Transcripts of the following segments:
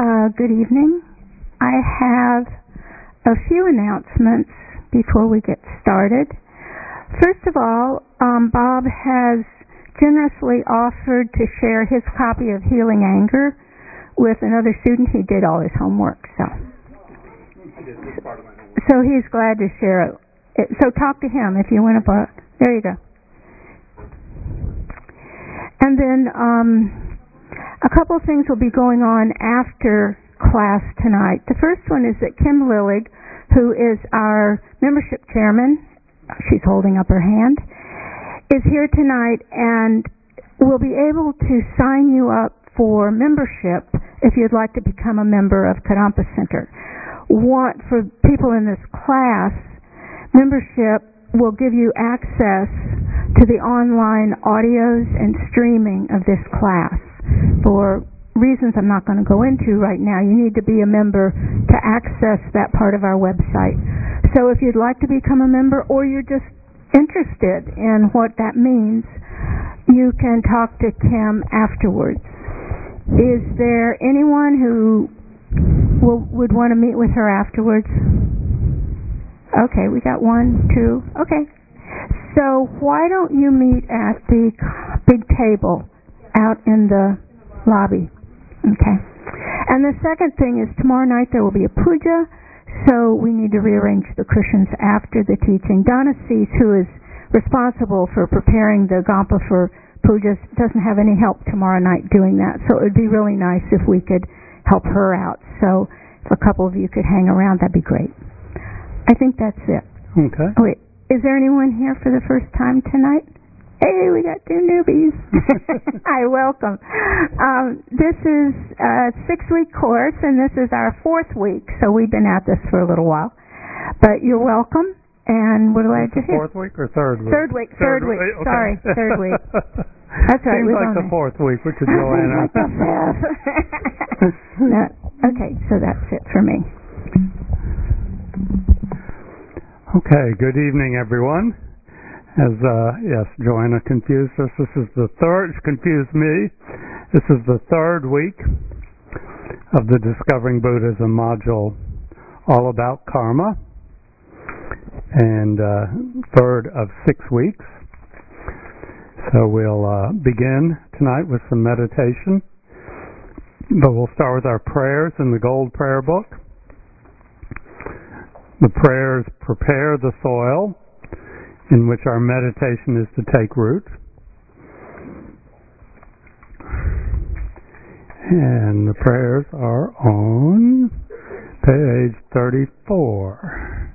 Good evening. I have a few announcements before we get started. First of all, Bob has generously offered to share his copy of Healing Anger with another student. He did all his homework, so he's glad to share it. So talk to him if you want to. There you go. And then a couple of things will be going on after class tonight. The first one is that Kim Lillig, who is our membership chairman, she's holding up her hand, is here tonight and will be able to sign you up for membership if you'd like to become a member of Kadampa Center. For people in this class, membership will give you access to the online audios and streaming of this class. For reasons I'm not going to go into right now, you need to be a member to access that part of our website. So if you'd like to become a member or you're just interested in what that means, you can talk to Kim afterwards. Is there anyone who would want to meet with her afterwards? Okay, we got 1, 2. Okay. So why don't you meet at the big table out in the lobby? Okay. And the second thing is tomorrow night there will be a puja, so we need to rearrange the cushions after the teaching. Donna Cease, who is responsible for preparing the Gampa for pujas, doesn't have any help tomorrow night doing that, so it would be really nice if we could help her out. So if a couple of you could hang around, that'd be great. I think that's it. Okay. Oh, wait, is there anyone here for the first time tonight? Hey, we got 2 newbies. Hi, welcome. This is a 6-week course, and this is our 4th week, so we've been at this for a little while. But you're welcome, and we're glad you're here. 4th week or 3rd week? Third week. Okay. Sorry, 3rd week. That's right. Seems like the 4th week, which is Joanna. Like the 5th. No, okay, so that's it for me. Okay, good evening, everyone. As, yes, Joanna confused us. This is the third, confused me. This is the 3rd week of the Discovering Buddhism module, all about karma, and 3rd of 6 weeks. So we'll begin tonight with some meditation, but we'll start with our prayers in the Gold Prayer Book. The prayers prepare the soil in which our meditation is to take root. And the prayers are on page 34.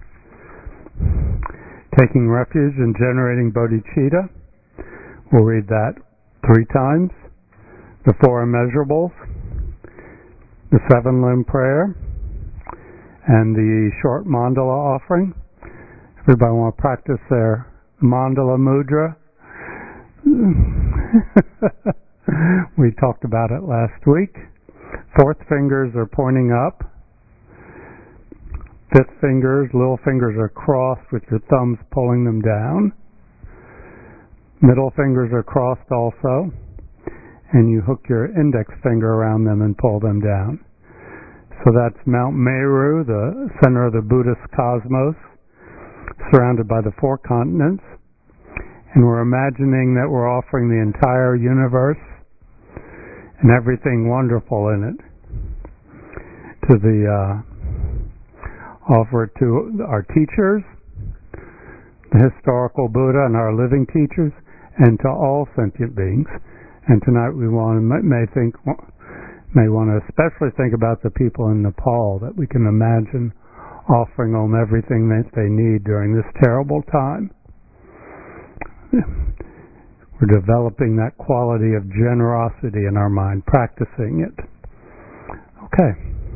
Taking refuge in generating bodhicitta. We'll read that 3 times. The 4 immeasurables. The 7-limb prayer. And the short mandala offering. Everybody want to practice their mandala mudra? We talked about it last week. 4th fingers are pointing up. 5th fingers, little fingers are crossed with your thumbs pulling them down. Middle fingers are crossed also. And you hook your index finger around them and pull them down. So that's Mount Meru, the center of the Buddhist cosmos, surrounded by the 4 continents, and we're imagining that we're offering the entire universe and everything wonderful in it offer it to our teachers, the historical Buddha and our living teachers, and to all sentient beings. And tonight we may want to especially think about the people in Nepal that we can imagine offering them everything that they need during this terrible time. We're developing that quality of generosity in our mind, practicing it. Okay.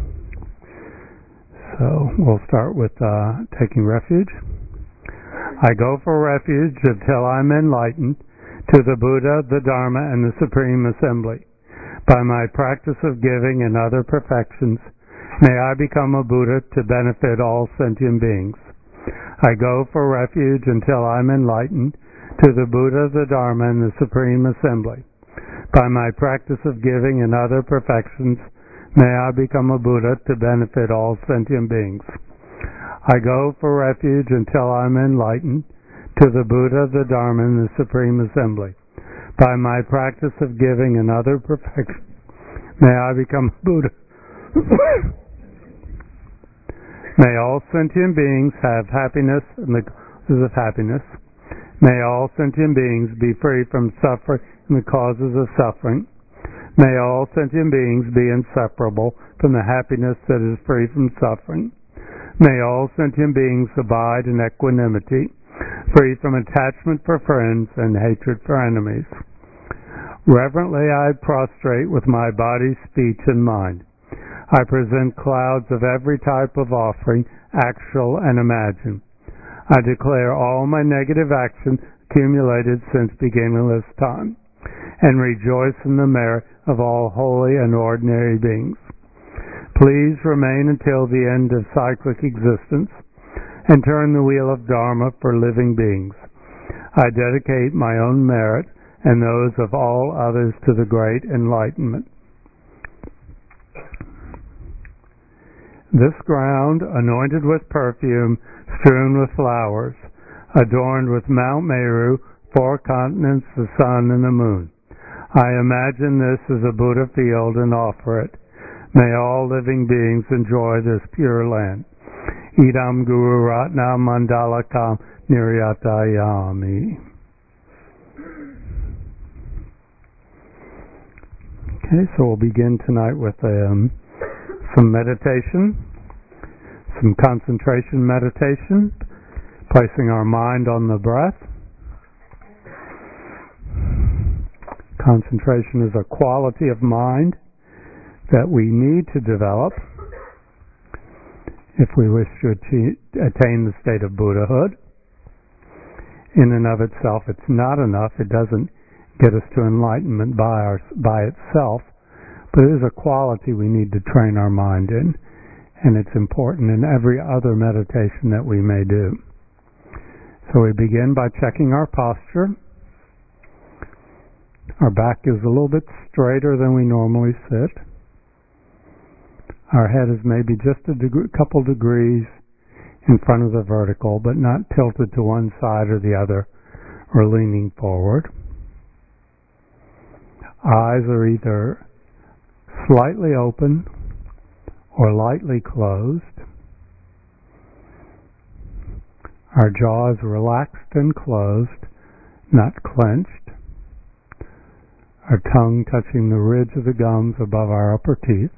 So we'll start with taking refuge. I go for refuge until I'm enlightened to the Buddha, the Dharma, and the Supreme Assembly. By my practice of giving and other perfections, may I become a Buddha to benefit all sentient beings. I go for refuge until I'm enlightened to the Buddha, the Dharma, and the Supreme Assembly. By my practice of giving and other perfections, May I become a Buddha to benefit all sentient beings. I go for refuge until I'm enlightened to the Buddha, the Dharma, and the Supreme Assembly. By my practice of giving and other perfection, may I become a Buddha. May all sentient beings have happiness and the causes of happiness. May all sentient beings be free from suffering and the causes of suffering. May all sentient beings be inseparable from the happiness that is free from suffering. May all sentient beings abide in equanimity, free from attachment for friends and hatred for enemies. Reverently I prostrate with my body, speech, and mind. I present clouds of every type of offering, actual and imagined. I declare all my negative actions accumulated since beginningless time, and rejoice in the merit of all holy and ordinary beings. Please remain until the end of cyclic existence and turn the wheel of Dharma for living beings. I dedicate my own merit and those of all others to the great enlightenment. This ground, anointed with perfume, strewn with flowers, adorned with Mount Meru, 4 continents, the sun, and the moon. I imagine this as a Buddha field and offer it. May all living beings enjoy this pure land. Idam Guru Ratna Mandalakam Niryatayami. Okay, so we'll begin tonight with some meditation, some concentration meditation, placing our mind on the breath. Concentration is a quality of mind that we need to develop if we wish to attain the state of Buddhahood. In and of itself, it's not enough. It doesn't get us to enlightenment by itself, but it is a quality we need to train our mind in, and it's important in every other meditation that we may do. So we begin by checking our posture. Our back is a little bit straighter than we normally sit. Our head is maybe just a couple degrees in front of the vertical, but not tilted to one side or the other or leaning forward. Eyes are either slightly open or lightly closed. Our jaw is relaxed and closed, not clenched. Our tongue touching the ridge of the gums above our upper teeth.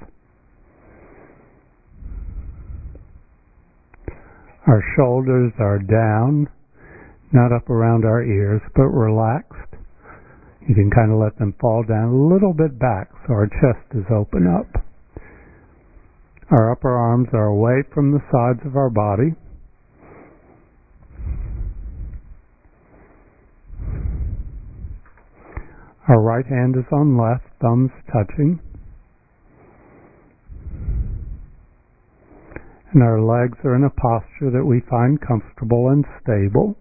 Our shoulders are down, not up around our ears, but relaxed. You can kind of let them fall down a little bit back so our chest is open up. Our upper arms are away from the sides of our body. Our right hand is on left, thumbs touching. And our legs are in a posture that we find comfortable and stable.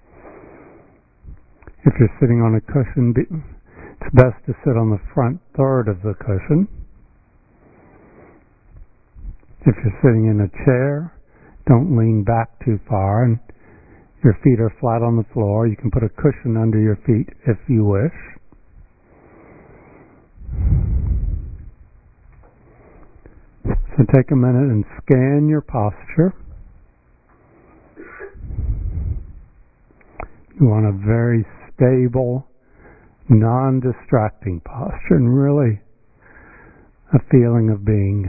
If you're sitting on a cushion, it's best to sit on the front third of the cushion. If you're sitting in a chair, don't lean back too far, and your feet are flat on the floor. You can put a cushion under your feet if you wish. So take a minute and scan your posture. You want a very stable, non-distracting posture, and really a feeling of being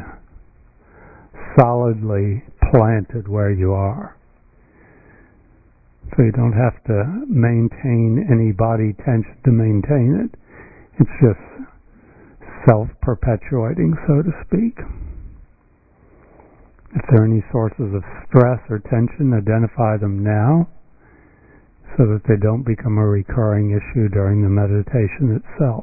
solidly planted where you are. So you don't have to maintain any body tension to maintain it. It's just self-perpetuating, so to speak. If there are any sources of stress or tension, identify them now so that they don't become a recurring issue during the meditation itself.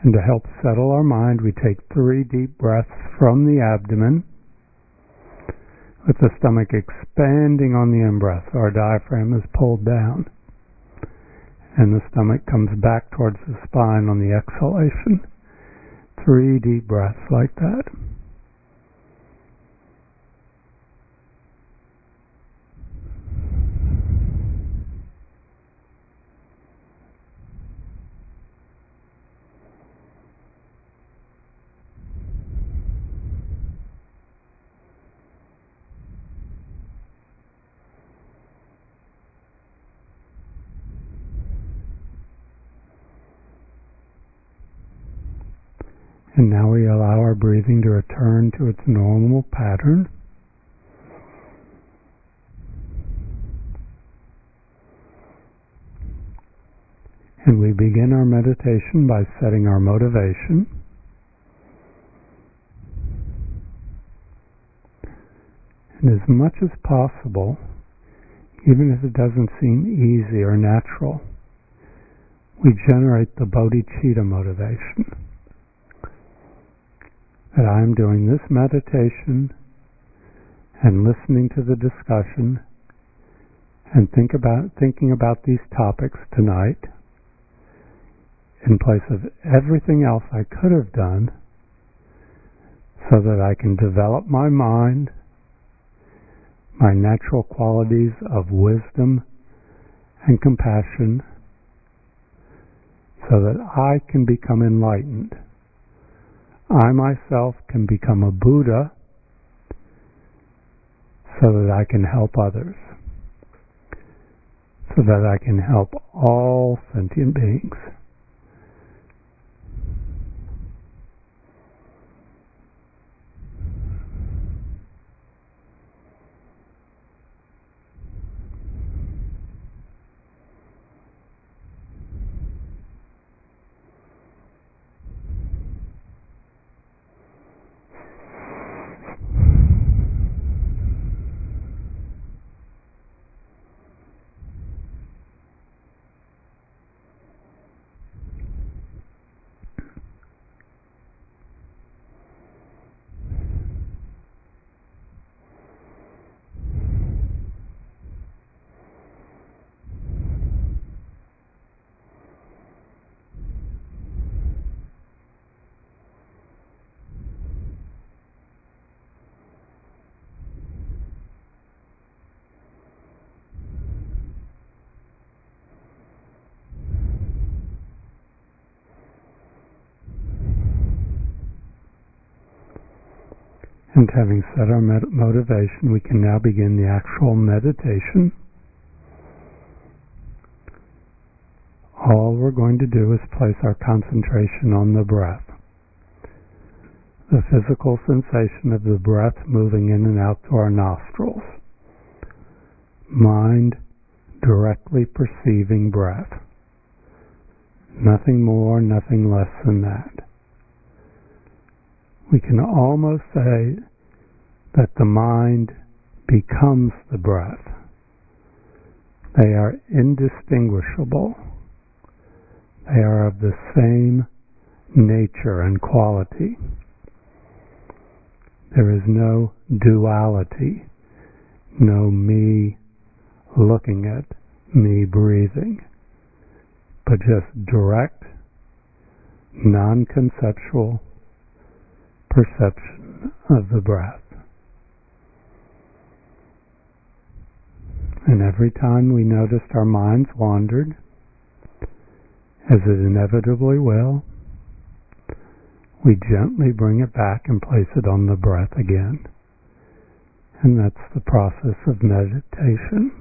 And to help settle our mind, we take 3 deep breaths from the abdomen, with the stomach expanding on the in-breath. Our diaphragm is pulled down, and the stomach comes back towards the spine on the exhalation. 3 deep breaths like that. And now we allow our breathing to return to its normal pattern. And we begin our meditation by setting our motivation. And as much as possible, even if it doesn't seem easy or natural, we generate the bodhicitta motivation. That I'm doing this meditation and listening to the discussion and thinking about these topics tonight in place of everything else I could have done, so that I can develop my mind, my natural qualities of wisdom and compassion, so that I can become enlightened. I myself can become a Buddha, so that I can help others, so that I can help all sentient beings. And having set our motivation, we can now begin the actual meditation. All we're going to do is place our concentration on the breath. The physical sensation of the breath moving in and out through our nostrils. Mind directly perceiving breath. Nothing more, nothing less than that. We can almost say that the mind becomes the breath. They are indistinguishable. They are of the same nature and quality. There is no duality, no me looking at me breathing, but just direct, non-conceptual perception of the breath. And every time we noticed our minds wandered, as it inevitably will, we gently bring it back and place it on the breath again. And that's the process of meditation.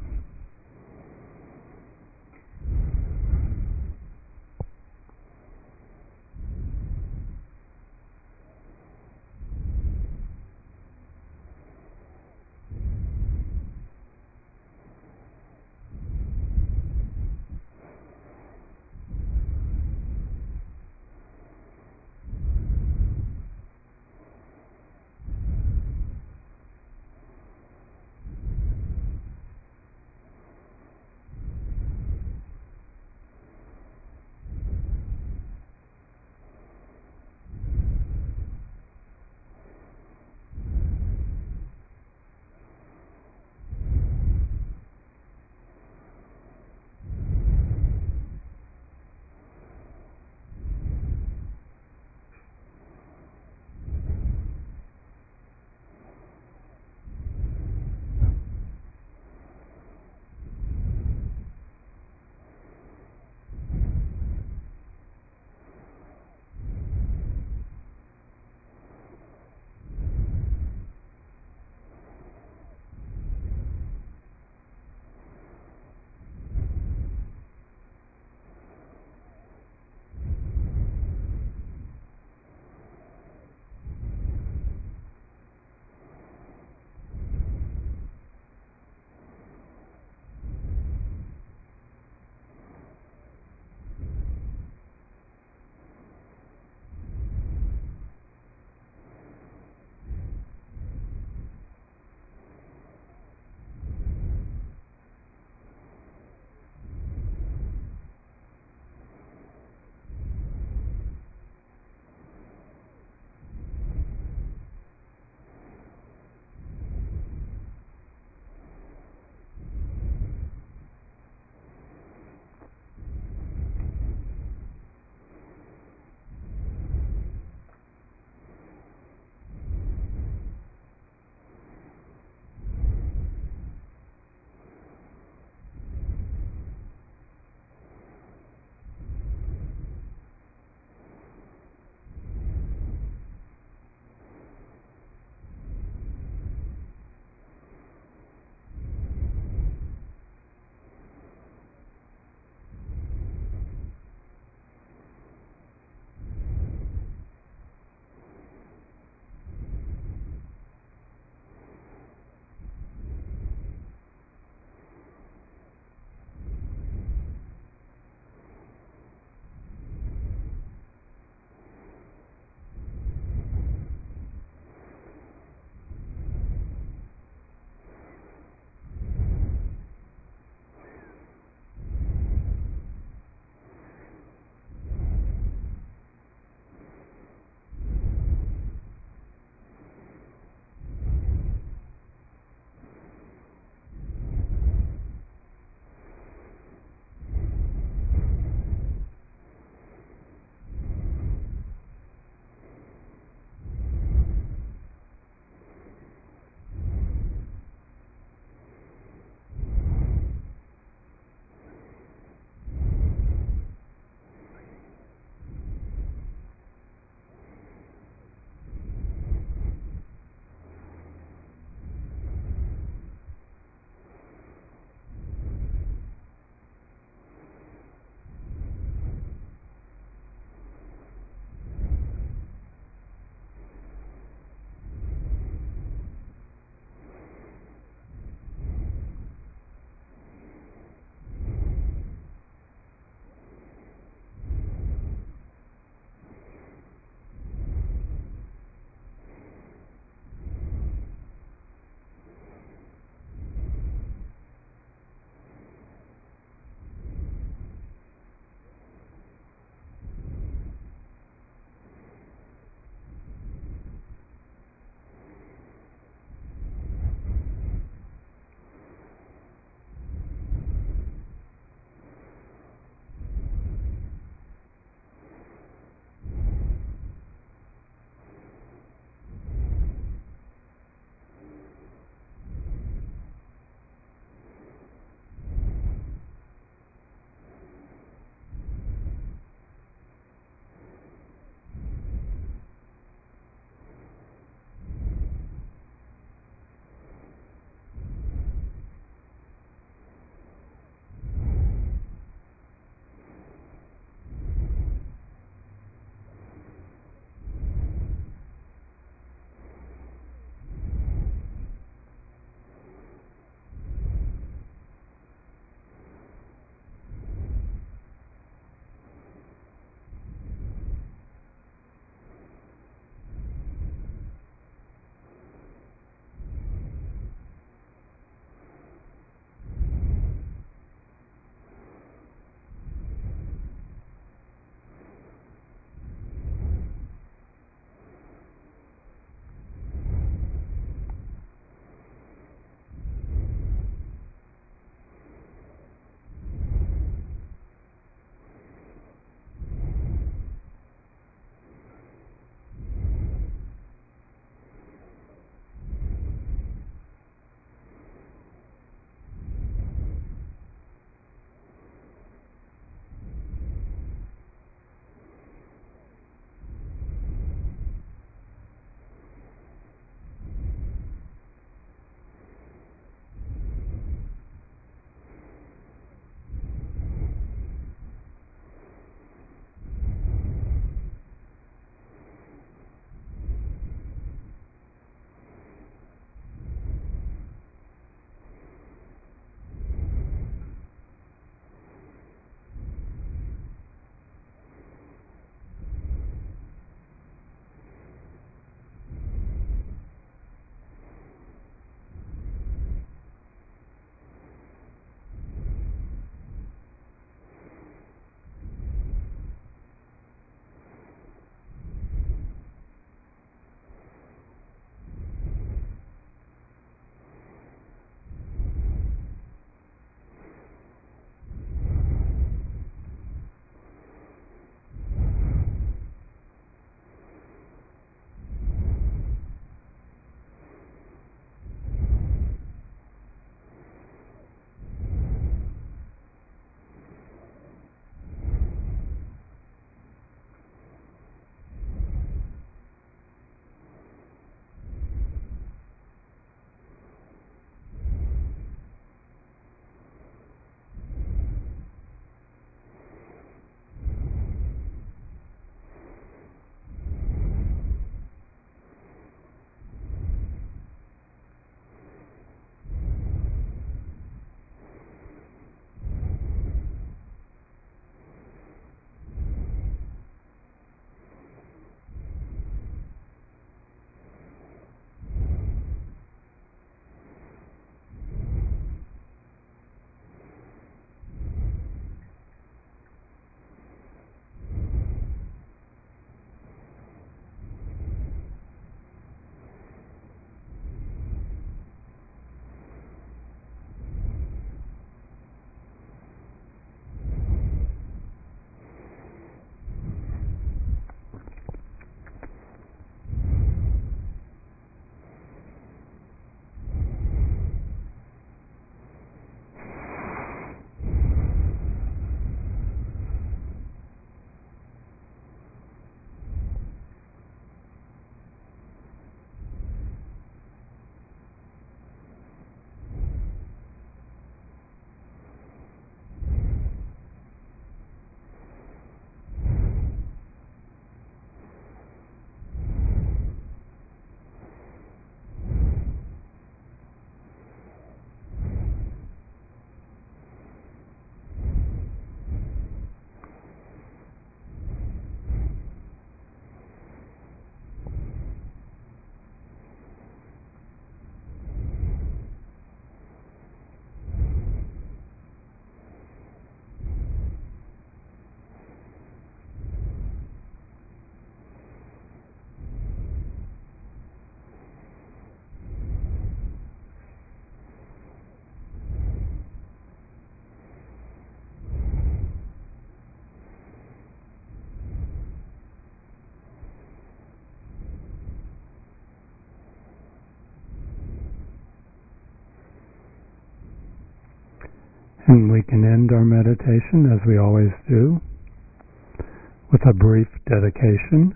And we can end our meditation, as we always do, with a brief dedication.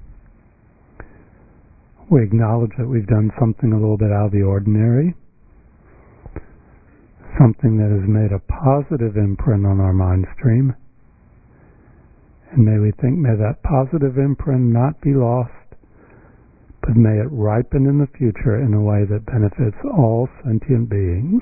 We acknowledge that we've done something a little bit out of the ordinary, something that has made a positive imprint on our mind stream. And may we think, may that positive imprint not be lost, but may it ripen in the future in a way that benefits all sentient beings.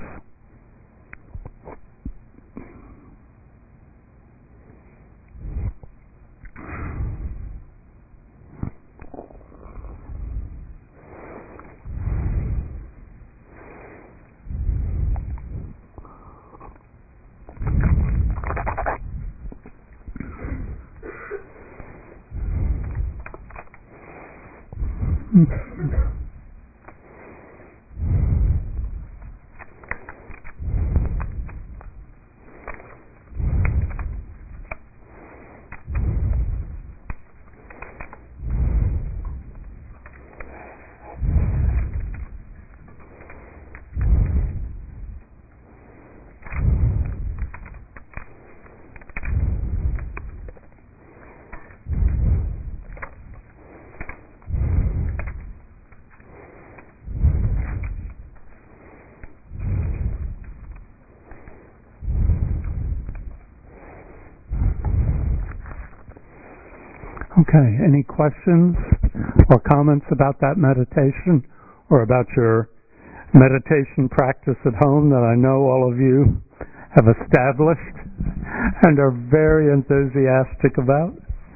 Okay, any questions or comments about that meditation or about your meditation practice at home that I know all of you have established and are very enthusiastic about?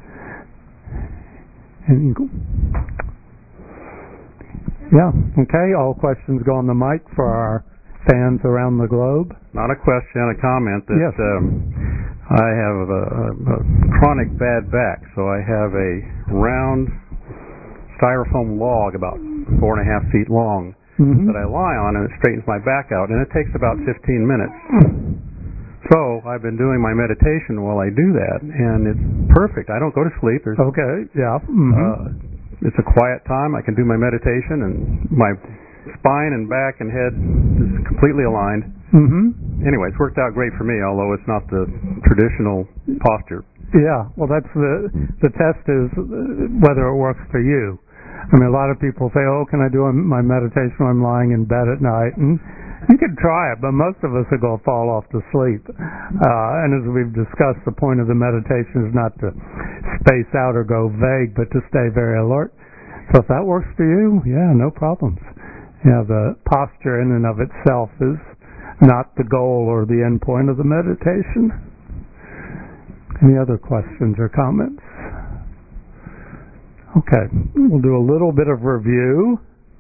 Yeah, okay, all questions go on the mic for our fans around the globe. Not a question, a comment that yes. I have a chronic bad back, so I have a round styrofoam log about 4.5 feet long that I lie on, and it straightens my back out, and it takes about 15 minutes. So I've been doing my meditation while I do that, and it's perfect. I don't go to sleep. It's a quiet time. I can do my meditation, and my spine and back and head is completely aligned. Anyway, it's worked out great for me, although it's not the traditional posture. Yeah, well, that's the test is whether it works for you. I mean, a lot of people say, "Oh, can I do my meditation when I'm lying in bed at night?" And you can try it, but most of us are going to fall off to sleep. And as we've discussed, the point of the meditation is not to space out or go vague, but to stay very alert. So if that works for you, yeah, no problems. Yeah, the posture in and of itself is not the goal or the end point of the meditation. Any other questions or comments? Okay, we'll do a little bit of review.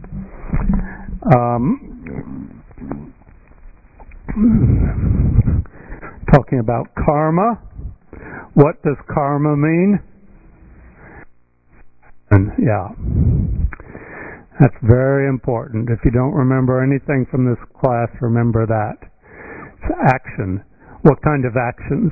Talking about karma. What does karma mean? And yeah. That's very important. If you don't remember anything from this class, remember that. It's action. What kind of actions?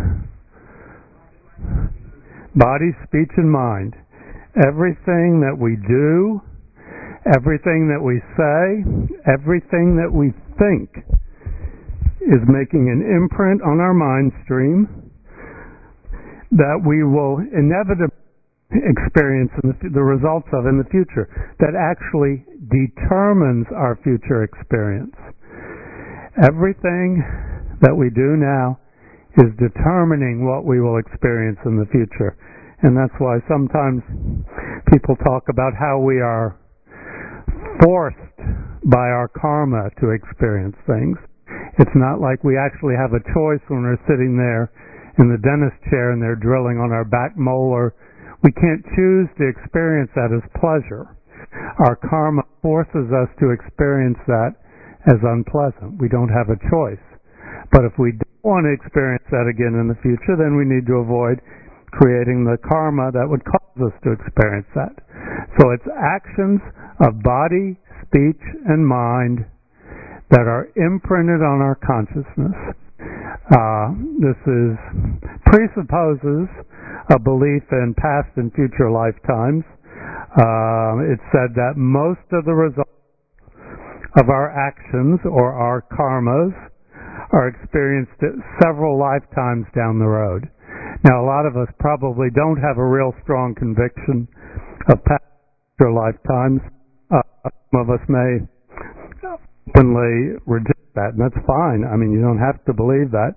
Body, speech, and mind. Everything that we do, everything that we say, everything that we think is making an imprint on our mind stream that we will inevitably experience the results of in the future, that actually determines our future experience. Everything that we do now is determining what we will experience in the future. And that's why sometimes people talk about how we are forced by our karma to experience things. It's not like we actually have a choice when we're sitting there in the dentist chair and they're drilling on our back molar. We can't choose to experience that as pleasure. Our karma forces us to experience that as unpleasant. We don't have a choice. But if we don't want to experience that again in the future, then we need to avoid creating the karma that would cause us to experience that. So it's actions of body, speech, and mind that are imprinted on our consciousness. This presupposes a belief in past and future lifetimes. It's said that most of the results of our actions or our karmas are experienced several lifetimes down the road. Now, a lot of us probably don't have a real strong conviction of past lifetimes. Some of us may openly reject that, and that's fine. I mean, you don't have to believe that.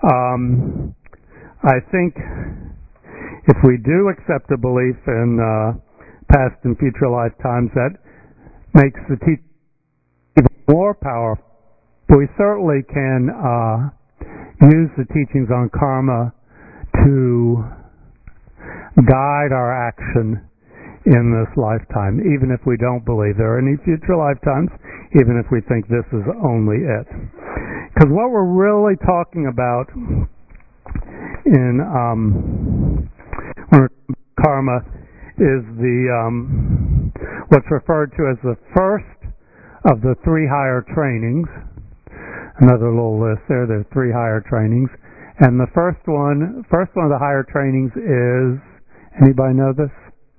I think if we do accept a belief in past and future lifetimes, that makes the teaching even more powerful. We certainly can use the teachings on karma to guide our action in this lifetime, even if we don't believe there are any future lifetimes, even if we think this is only it. Because what we're really talking about in karma is what's referred to as the first of the three higher trainings. Another little list there. There's three higher trainings, and the first one of the higher trainings is, anybody know this?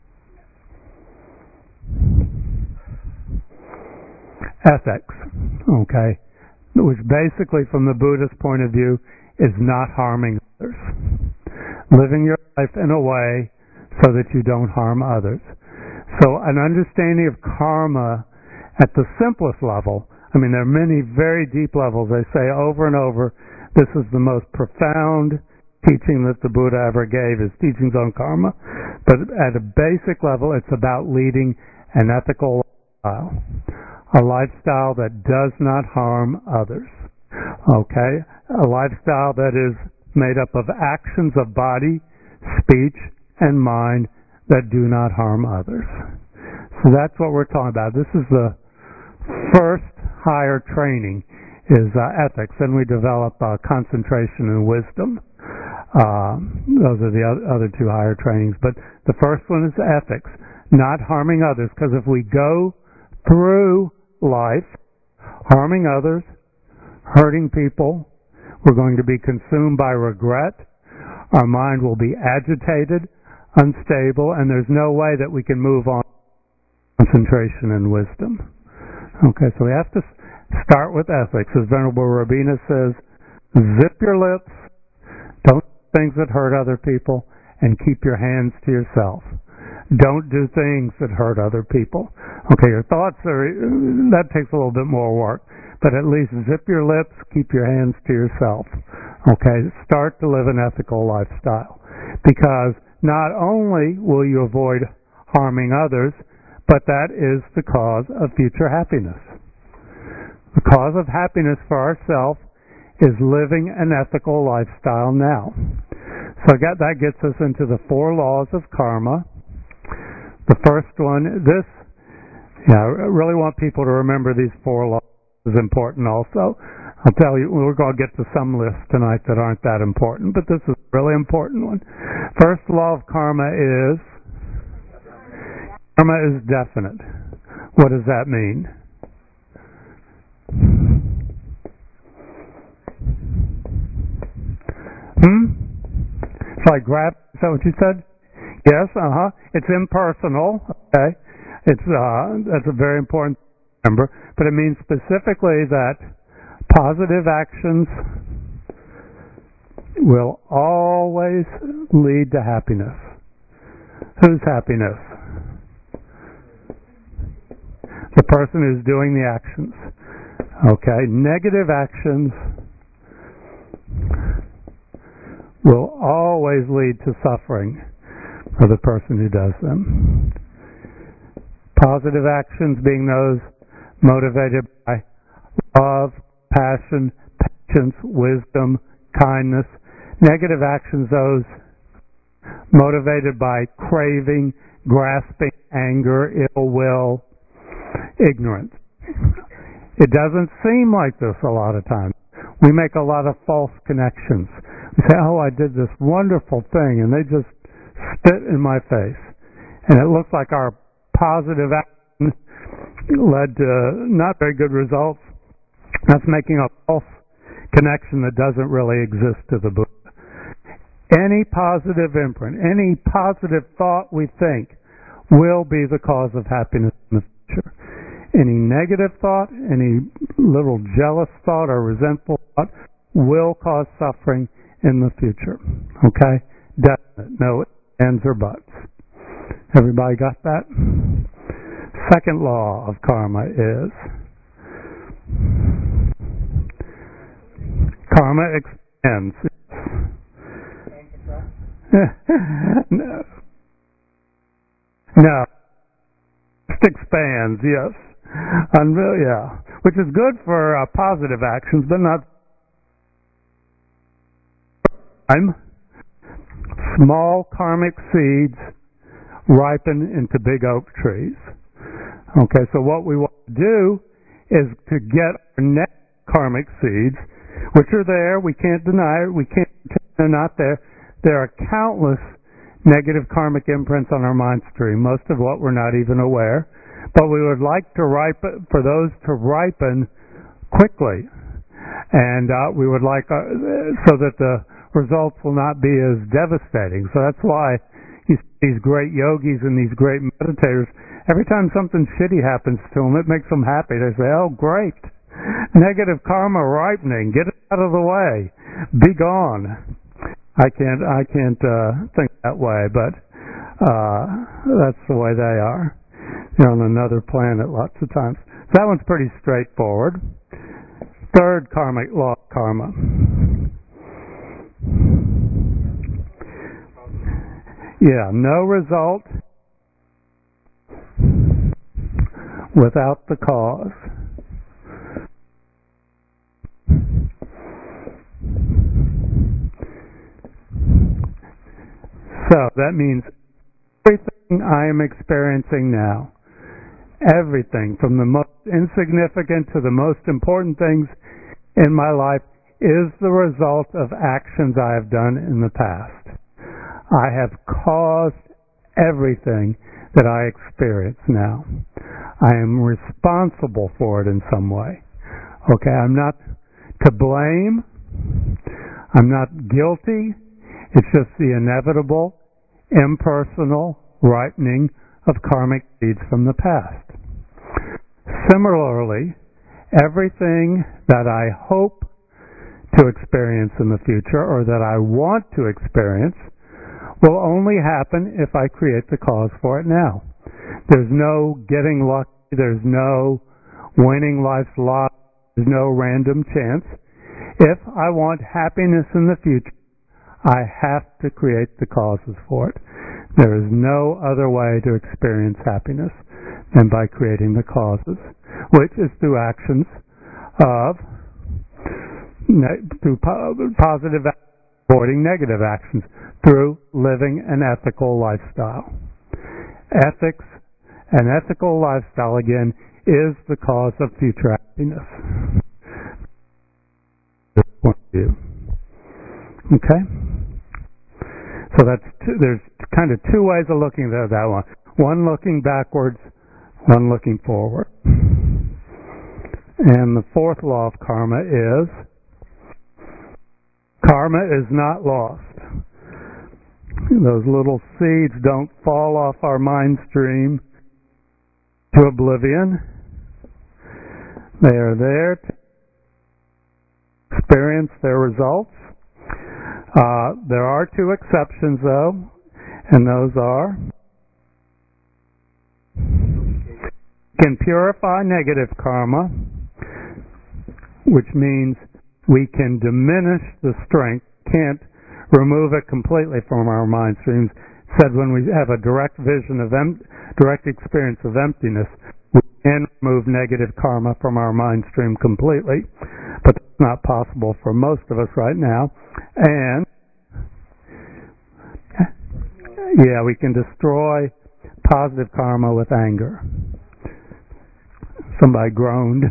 Ethics. Okay, which basically, from the Buddhist point of view, is not harming others. Living your life in a way so that you don't harm others. So an understanding of karma at the simplest level, I mean, there are many very deep levels. They say over and over, this is the most profound teaching that the Buddha ever gave, his teachings on karma. But at a basic level, it's about leading an ethical lifestyle. A lifestyle that does not harm others. Okay? A lifestyle that is made up of actions of body, speech, and mind that do not harm others. So that's what we're talking about. This is the first higher training, is ethics. Then we develop concentration and wisdom. Those are the other two higher trainings. But the first one is ethics, not harming others. Because if we go through life harming others, hurting people, we're going to be consumed by regret. Our mind will be agitated, unstable, and there's no way that we can move on to concentration and wisdom. Okay, so we have to start with ethics. As Venerable Rabina says, zip your lips, don't do things that hurt other people, and keep your hands to yourself. Don't do things that hurt other people. Okay, your thoughts that takes a little bit more work, but at least zip your lips, keep your hands to yourself. Okay, start to live an ethical lifestyle. Because not only will you avoid harming others, but that is the cause of future happiness. The cause of happiness for ourselves is living an ethical lifestyle now. So that gets us into the 4 laws of karma. The first one, I really want people to remember these 4 laws. This is important also. I'll tell you, we're going to get to some lists tonight that aren't that important, but this is a really important one. First law of karma is definite. What does that mean? It's like gravity. Is that what you said? Yes, It's impersonal, okay? That's a very important thing to remember. But it means specifically that positive actions will always lead to happiness. Whose happiness? The person who's doing the actions. Okay, negative actions will always lead to suffering for the person who does them. Positive actions being those motivated by love, passion, patience, wisdom, kindness. Negative actions, those motivated by craving, grasping, anger, ill will, ignorance. It doesn't seem like this a lot of times. We make a lot of false connections. We say, oh, I did this wonderful thing, and they just spit in my face. And it looks like our positive action led to not very good results. That's making a false connection that doesn't really exist to the Buddha. Any positive imprint, any positive thought we think will be the cause of happiness in the future. Any negative thought, any little jealous thought or resentful thought will cause suffering in the future. Okay? Definite. No ands or buts. Everybody got that? Second law of karma is karma expands. No. No. It expands, yes. Yeah. Which is good for positive actions, but not time. Small karmic seeds ripen into big oak trees. Okay, so what we want to do is to get our next karmic seeds, which are there, we can't deny it, we can't pretend they're not there. There are countless negative karmic imprints on our mind stream, most of what we're not even aware. But we would like to ripen, for those to ripen quickly. And we would like, so that the results will not be as devastating. So that's why you see these great yogis and these great meditators, every time something shitty happens to them, it makes them happy. They say, oh, great. Negative karma ripening. Get it out of the way. Be gone. I can't think that way, but that's the way they are. They're on another planet lots of times. So that one's pretty straightforward. Third karmic law of karma. Yeah, no result without the cause. So that means everything I am experiencing now, everything from the most insignificant to the most important things in my life is the result of actions I have done in the past. I have caused everything that I experience now. I am responsible for it in some way. Okay, I'm not to blame. I'm not guilty. It's just the inevitable, impersonal ripening of karmic seeds from the past. Similarly, everything that I hope to experience in the future or that I want to experience will only happen if I create the cause for it now. There's no getting lucky. There's no winning life's lot. There's no random chance. If I want happiness in the future, I have to create the causes for it. There is no other way to experience happiness than by creating the causes, which is through actions of through positive, avoiding negative actions, through living an ethical lifestyle. Ethics, an ethical lifestyle, again, is the cause of future happiness. Point of view. Okay? So there's kind of two ways of looking at that one. One looking backwards, one looking forward. And the fourth law of karma is not lost. Those little seeds don't fall off our mind stream to oblivion. They are there to experience their results. There are two exceptions, though, and those are: can purify negative karma, which means we can diminish the strength, can't remove it completely from our mind streams. Said when we have a direct vision of direct experience of emptiness, we can remove negative karma from our mind stream completely, but that's not possible for most of us right now. And yeah, we can destroy positive karma with anger. Somebody groaned.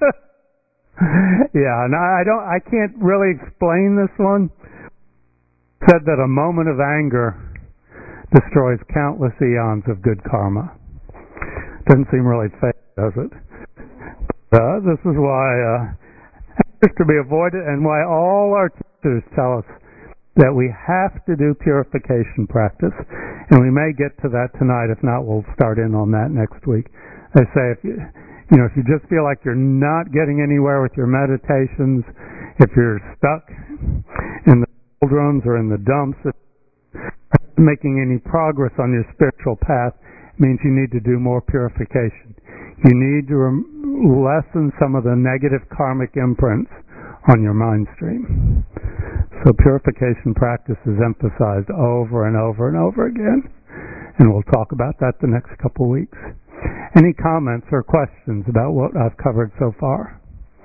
Yeah, and I can't really explain this one. Said that a moment of anger destroys countless eons of good karma. Doesn't seem really fake, does it? This is why anger is to be avoided, and why all our teachers tell us that we have to do purification practice. And we may get to that tonight. If not, we'll start in on that next week. They say if you just feel like you're not getting anywhere with your meditations, If you're stuck in the doldrums or in the dumps, making any progress on your spiritual path means you need to do more purification. You need to lessen some of the negative karmic imprints on your mind stream. So purification practice is emphasized over and over and over again, and we'll talk about that the next couple weeks. Any comments or questions about what I've covered so far?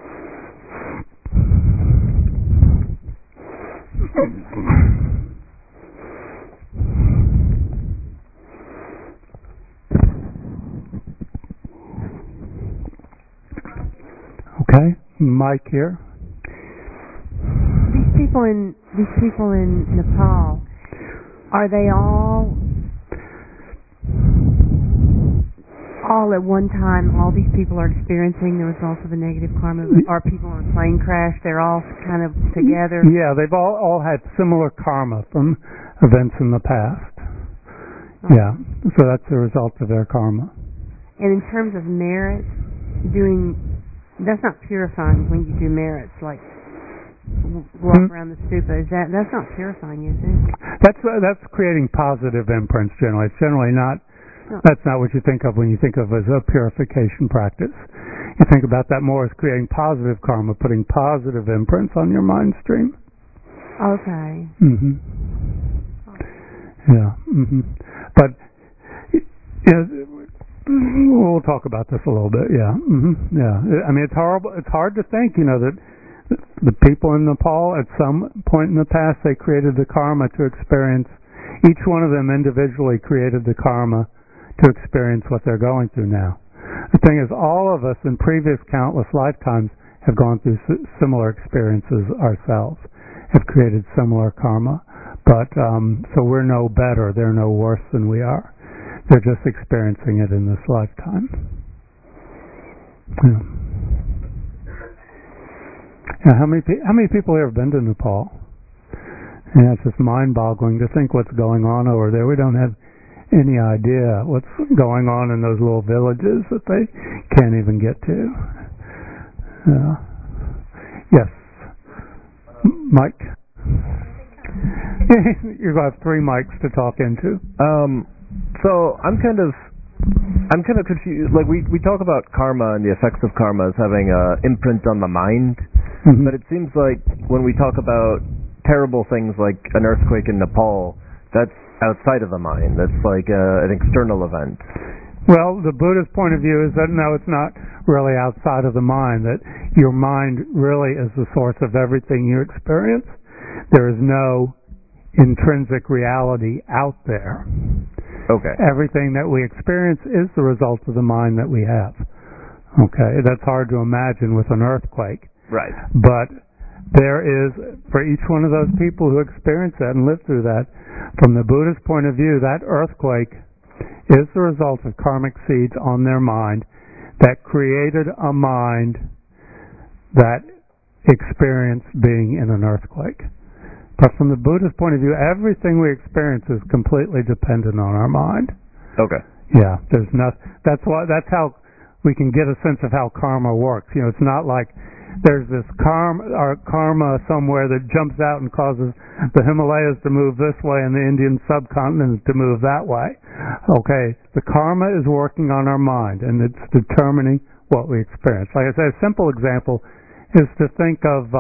Okay, Mike here. These people in Nepal, are they all at one time? All these people are experiencing the results of a negative karma. Are people in a plane crash? They're all kind of together. Yeah, they've all had similar karma from events in the past. Oh. Yeah, so that's the result of their karma. And in terms of merits, that's not purifying when you do merits, like walk around the stupa. That's not purifying, is it? That's creating positive imprints generally. It's generally not. No. That's not what you think of when you think of as a purification practice. You think about that more as creating positive karma, putting positive imprints on your mind stream. Okay. Mhm. Yeah. Mhm. But we'll talk about this a little bit. Yeah. Mhm. Yeah. I mean, it's horrible. It's hard to think, that the people in Nepal at some point in the past they created the karma to experience. Each one of them individually created the karma to experience what they're going through now. The thing is, all of us in previous countless lifetimes have gone through similar experiences ourselves, have created similar karma, but so we're no better, they're no worse than we are. They're just experiencing it in this lifetime. Yeah. Yeah, how many people here have been to Nepal? Yeah, it's just mind-boggling to think what's going on over there. We don't have any idea what's going on in those little villages that they can't even get to. Yes, Mike. You're going to have 3 mics to talk into. So I'm kind of confused. Like we talk about karma and the effects of karma as having an imprint on the mind, but it seems like when we talk about terrible things like an earthquake in Nepal, that's outside of the mind. That's like an external event. Well, the Buddhist point of view is that no, it's not really outside of the mind, that your mind really is the source of everything you experience. There is no intrinsic reality out there. Okay. Everything that we experience is the result of the mind that we have. Okay, that's hard to imagine with an earthquake. Right. But there is, for each one of those people who experience that and live through that, from the Buddhist point of view, that earthquake is the result of karmic seeds on their mind that created a mind that experienced being in an earthquake. But from the Buddhist point of view, everything we experience is completely dependent on our mind. Okay. Yeah, there's not. That's how we can get a sense of how karma works. It's not like there's this karma somewhere that jumps out and causes the Himalayas to move this way and the Indian subcontinent to move that way. Okay, the karma is working on our mind, and it's determining what we experience. Like I said, a simple example is to think of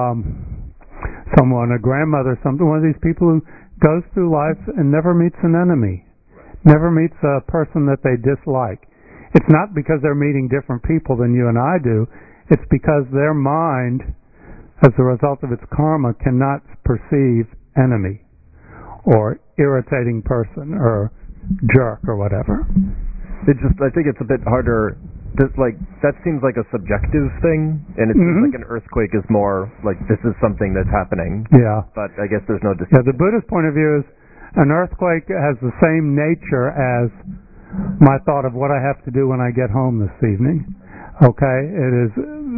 someone, a grandmother, one of these people who goes through life and never meets an enemy, never meets a person that they dislike. It's not because they're meeting different people than you and I do. It's because their mind, as a result of its karma, cannot perceive enemy or irritating person or jerk or whatever. I think it's a bit harder. That seems like a subjective thing, and it seems like an earthquake is more like this is something that's happening. Yeah. But I guess there's no distinction. Yeah, the Buddhist point of view is an earthquake has the same nature as my thought of what I have to do when I get home this evening. Okay, it is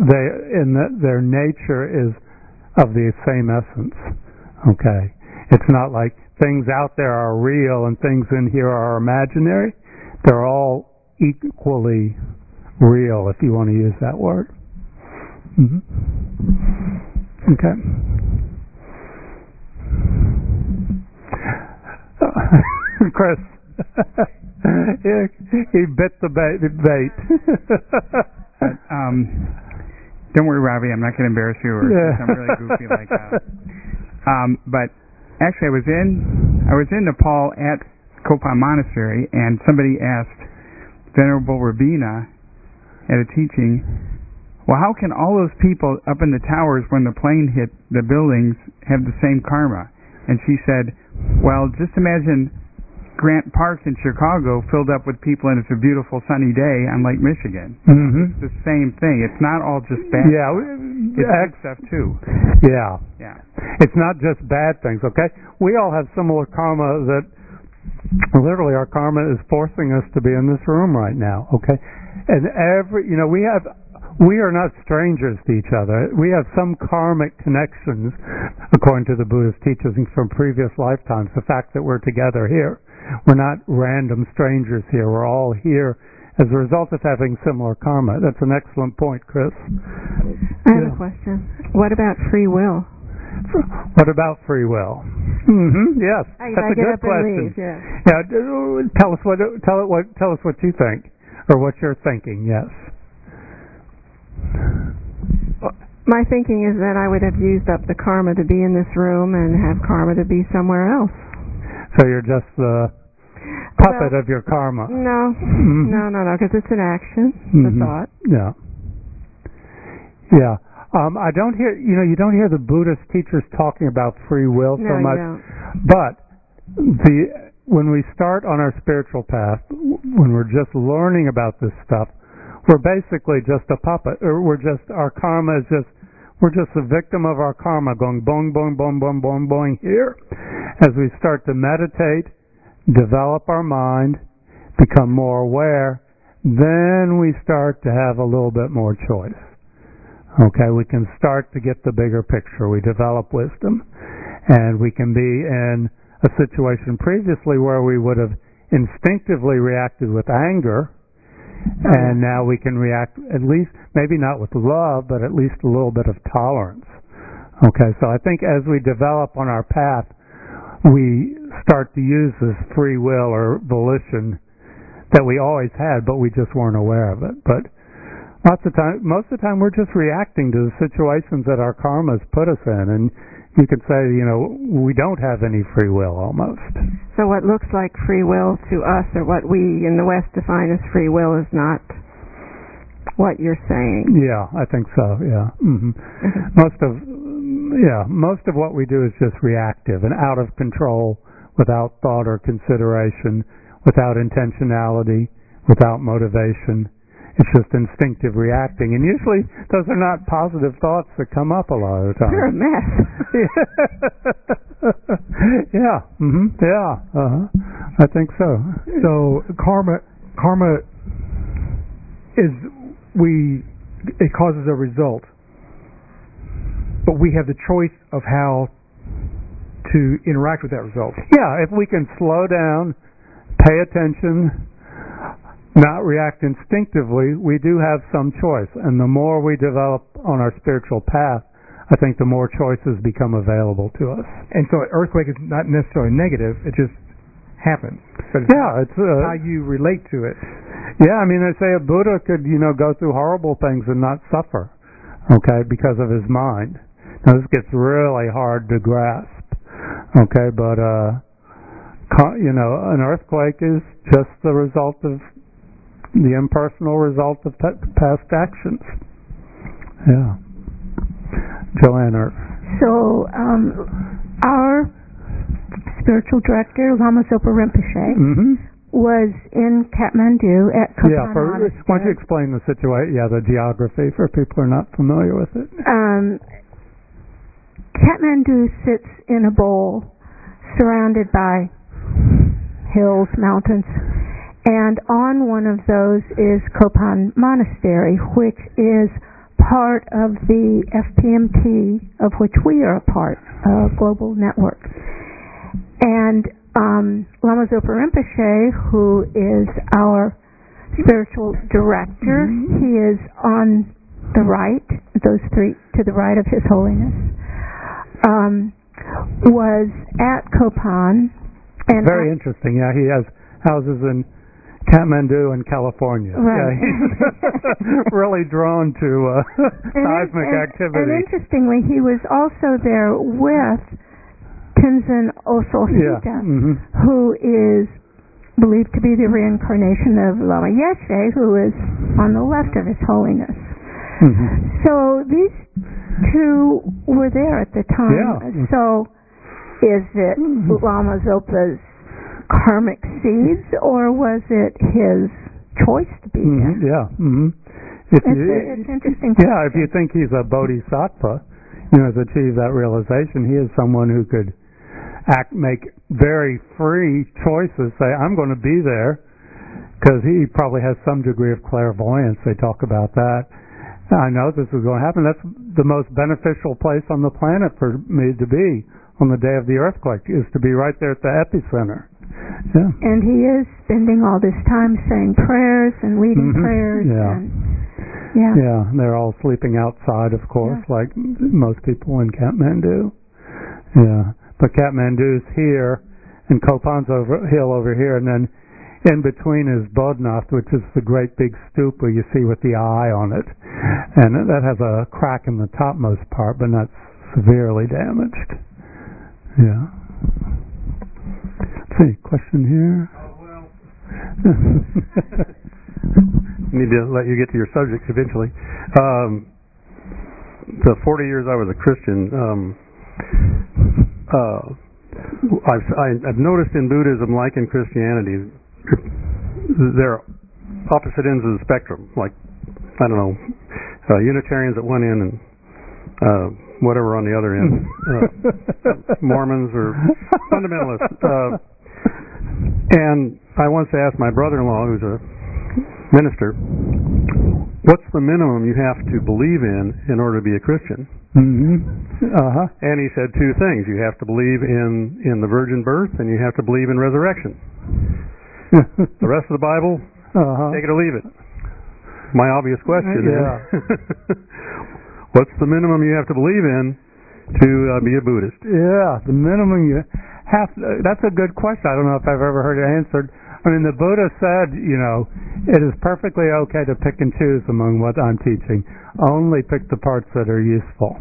their nature is of the same essence. Okay, it's not like things out there are real and things in here are imaginary. They're all equally real, if you want to use that word. Okay. Chris. He bit the bait. But, don't worry, Robbie. I'm not going to embarrass you or I'm really goofy like that. But actually, I was in Nepal at Kopan Monastery, and somebody asked Venerable Rabina at a teaching, well, how can all those people up in the towers when the plane hit the buildings have the same karma? And she said, well, just imagine Grant Park in Chicago filled up with people, and it's a beautiful sunny day on Lake Michigan. Mm-hmm. It's the same thing. It's not all just bad stuff. It's good stuff too. Yeah. It's not just bad things, okay? We all have similar karma that literally our karma is forcing us to be in this room right now, okay? And we are not strangers to each other. We have some karmic connections, according to the Buddhist teachings from previous lifetimes. The fact that we're together here. We're not random strangers here. We're all here as a result of having similar karma. That's an excellent point, Chris. I have a question. What about free will? What about free will? Mm-hmm. Yes, that's a good question. Yeah, tell us what you think, or what you're thinking. Yes. My thinking is that I would have used up the karma to be in this room and have karma to be somewhere else. So you're just the puppet of your karma. No, no, because it's an action, a thought. Yeah. I don't hear, you don't hear the Buddhist teachers talking about free will so much. You don't. But when we start on our spiritual path, when we're just learning about this stuff, we're basically just a puppet, or our karma is we're just a victim of our karma, going boing, boing, boing, boing, boing, boing here. As we start to meditate, develop our mind, become more aware, then we start to have a little bit more choice. Okay, we can start to get the bigger picture. We develop wisdom, and we can be in a situation previously where we would have instinctively reacted with anger, and now we can react, at least, maybe not with love, but at least a little bit of tolerance. Okay, so I think as we develop on our path, we start to use this free will or volition that we always had, but we just weren't aware of it. But most of the time, we're just reacting to the situations that our karma's put us in, and you could say, we don't have any free will almost. So what looks like free will to us, or what we in the West define as free will, is not what you're saying. Yeah, I think so. Yeah. Mm-hmm. Most of what we do is just reactive and out of control, without thought or consideration, without intentionality, without motivation. It's just instinctive reacting, and usually those are not positive thoughts that come up a lot of the time. You're a mess. Yeah. Mm-hmm. Yeah. I think so. So karma is it causes a result, but we have the choice of how to interact with that result. Yeah, if we can slow down, pay attention, not react instinctively, we do have some choice. And the more we develop on our spiritual path, I think the more choices become available to us. And so an earthquake is not necessarily negative, it just happens. But it's how you relate to it. Yeah, I mean, they say a Buddha could, go through horrible things and not suffer, okay, because of his mind. Now, this gets really hard to grasp, okay, but, an earthquake is just the result of the impersonal result of past actions. Yeah. Joanne. So, our spiritual director, Lama Zopa Rinpoche, was in Kathmandu at Kopan Monastery. Why don't you explain the situation, the geography for people who are not familiar with it. Kathmandu sits in a bowl surrounded by hills, mountains, and on one of those is Kopan Monastery, which is part of the FPMT, of which we are a part, a global network. And Lama Zopa Rinpoche, who is our spiritual director, he is on the right, those three to the right of His Holiness. was at Copan. And very interesting. Yeah, he has houses in Kathmandu in California. Right. Yeah, he's really drawn to seismic activity. And interestingly, he was also there with Tenzin Osolhita, who is believed to be the reincarnation of Lama Yeshe, who is on the left of His Holiness. So these two were there at the time. Yeah. So is it Lama Zopa's karmic seeds, or was it his choice to be there? Yeah. It's interesting. Yeah, if you think he's a bodhisattva, has achieved that realization, he is someone who could make very free choices, say, I'm going to be there, because he probably has some degree of clairvoyance. They talk about that. I know this is going to happen. That's the most beneficial place on the planet for me to be on the day of the earthquake, is to be right there at the epicenter. Yeah. And he is spending all this time saying prayers and leading prayers. Yeah. And, they're all sleeping outside, of course, like most people in Kathmandu. Yeah. But Kathmandu's here, and Kopan's hill over here, and then in between is Bodhnath, which is the great big stupa you see with the eye on it. And that has a crack in the topmost part, but not severely damaged. Yeah. Let's see, question here? Need to let you get to your subject eventually. The 40 years I was a Christian, I've noticed in Buddhism, like in Christianity, there are opposite ends of the spectrum. Like, I don't know, Unitarians at one end and whatever on the other end, Mormons or fundamentalists. And I once asked my brother-in-law, who's a minister, what's the minimum you have to believe in order to be a Christian? And he said two things. You have to believe in the virgin birth, and you have to believe in resurrection. The rest of the Bible, take it or leave it. My obvious question is, what's the minimum you have to believe in to be a Buddhist? Yeah, the minimum you have to, that's a good question. I don't know if I've ever heard it answered. I mean, the Buddha said, it is perfectly okay to pick and choose among what I'm teaching. Only pick the parts that are useful.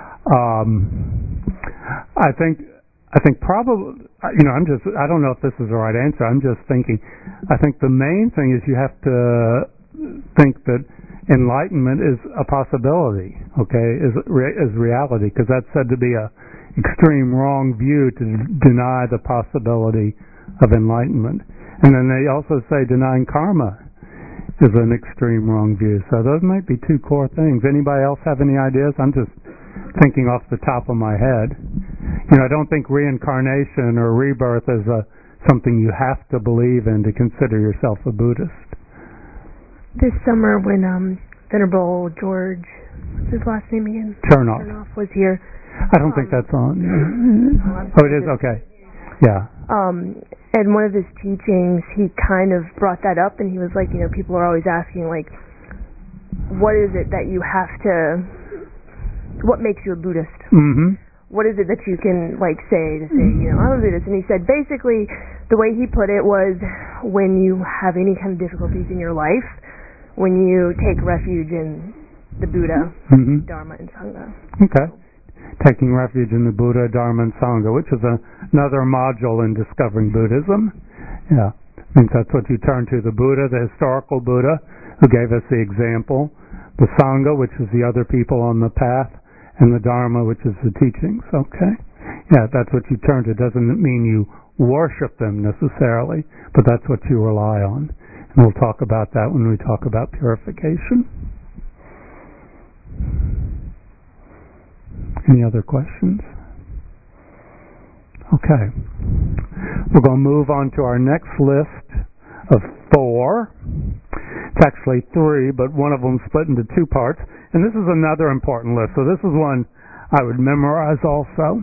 I think probably, I don't know if this is the right answer. I'm just thinking, I think the main thing is you have to think that enlightenment is a possibility, okay, is reality, because that's said to be a extreme wrong view to deny the possibility of enlightenment. And then they also say denying karma is an extreme wrong view. So those might be two core things. Anybody else have any ideas? I'm just thinking off the top of my head. I don't think reincarnation or rebirth is something you have to believe in to consider yourself a Buddhist. This summer when Venerable George, what's his last name again? Chernoff was here. I don't think that's on. Oh, it is? Okay. Yeah. And one of his teachings, he kind of brought that up, and he was like, people are always asking, like, what is it that you have to, what makes you a Buddhist? What is it that you can, say, I'm a Buddhist? And he said, basically, the way he put it was, when you have any kind of difficulties in your life, when you take refuge in the Buddha, Dharma, and Sangha. Okay. Taking refuge in the Buddha, Dharma, and Sangha, which is another module in discovering Buddhism. Yeah, means that's what you turn to: the Buddha, the historical Buddha, who gave us the example; the Sangha, which is the other people on the path; and the Dharma, which is the teachings. Okay, yeah, that's what you turn to. Doesn't mean you worship them necessarily, but that's what you rely on. And we'll talk about that when we talk about purification. Any other questions? Okay. We're going to move on to our next list of 4. It's actually 3, but one of them split into 2 parts. And this is another important list. So this is one I would memorize also.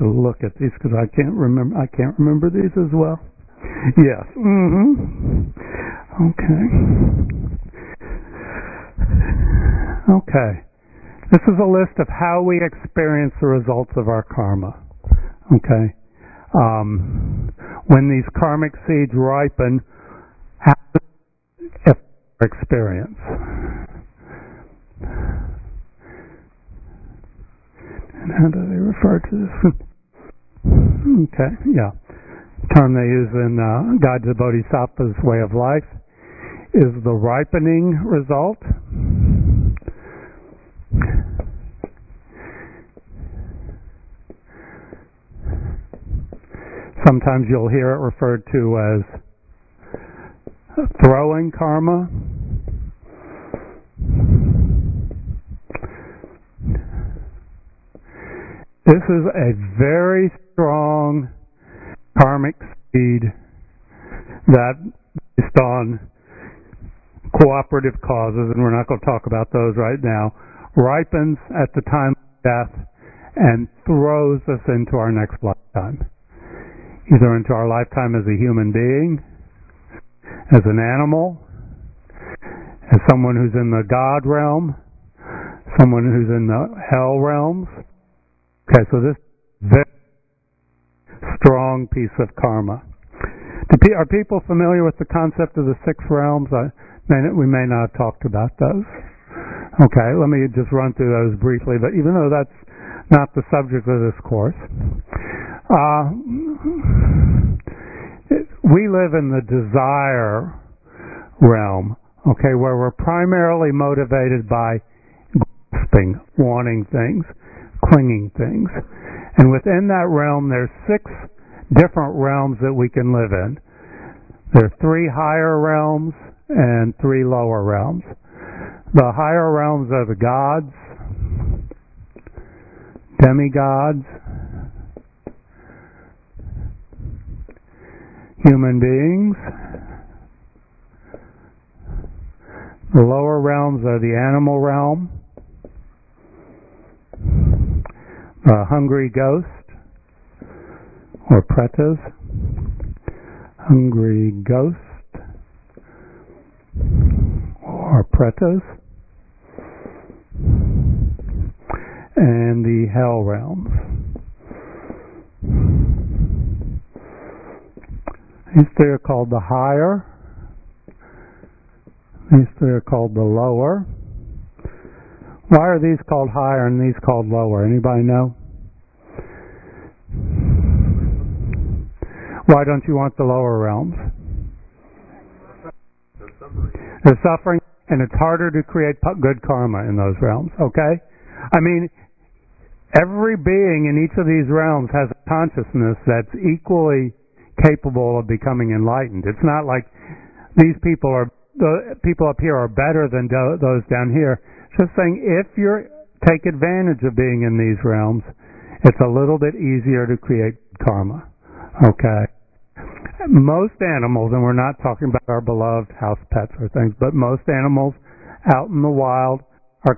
to look at these because I can't remember these as well. Yes. Okay. This is a list of how we experience the results of our karma. Okay. When these karmic seeds ripen, how does it affect our experience? And how do they refer to this? Okay, yeah. The term they use in Guide to the Bodhisattva's Way of Life is the ripening result. Sometimes you'll hear it referred to as throwing karma. This is a very strong karmic seed that, based on cooperative causes, and we're not going to talk about those right now, ripens at the time of death and throws us into our next lifetime. Either into our lifetime as a human being, as an animal, as someone who's in the God realm, someone who's in the hell realms. Okay, so this is a very strong piece of karma. Are people familiar with the concept of the 6 realms? We may not have talked about those. Okay, let me just run through those briefly, but even though that's not the subject of this course, we live in the desire realm, okay, where we're primarily motivated by grasping, wanting things, clinging things. And within that realm, there's 6 different realms that we can live in. There are 3 higher realms and 3 lower realms. The higher realms are the gods, demigods, human beings. The lower realms are the animal realm, the hungry ghost, or pretas, hungry ghost, or pretas, and the hell realms. These 3 are called the higher. These 3 are called the lower. Why are these called higher and these called lower? Anybody know? Why don't you want the lower realms? They're suffering, and it's harder to create good karma in those realms, okay? I mean, every being in each of these realms has a consciousness that's equally capable of becoming enlightened. It's not like these people up here are better than those down here. It's just saying if you take advantage of being in these realms, it's a little bit easier to create karma. Okay. Most animals, and we're not talking about our beloved house pets or things, but most animals out in the wild are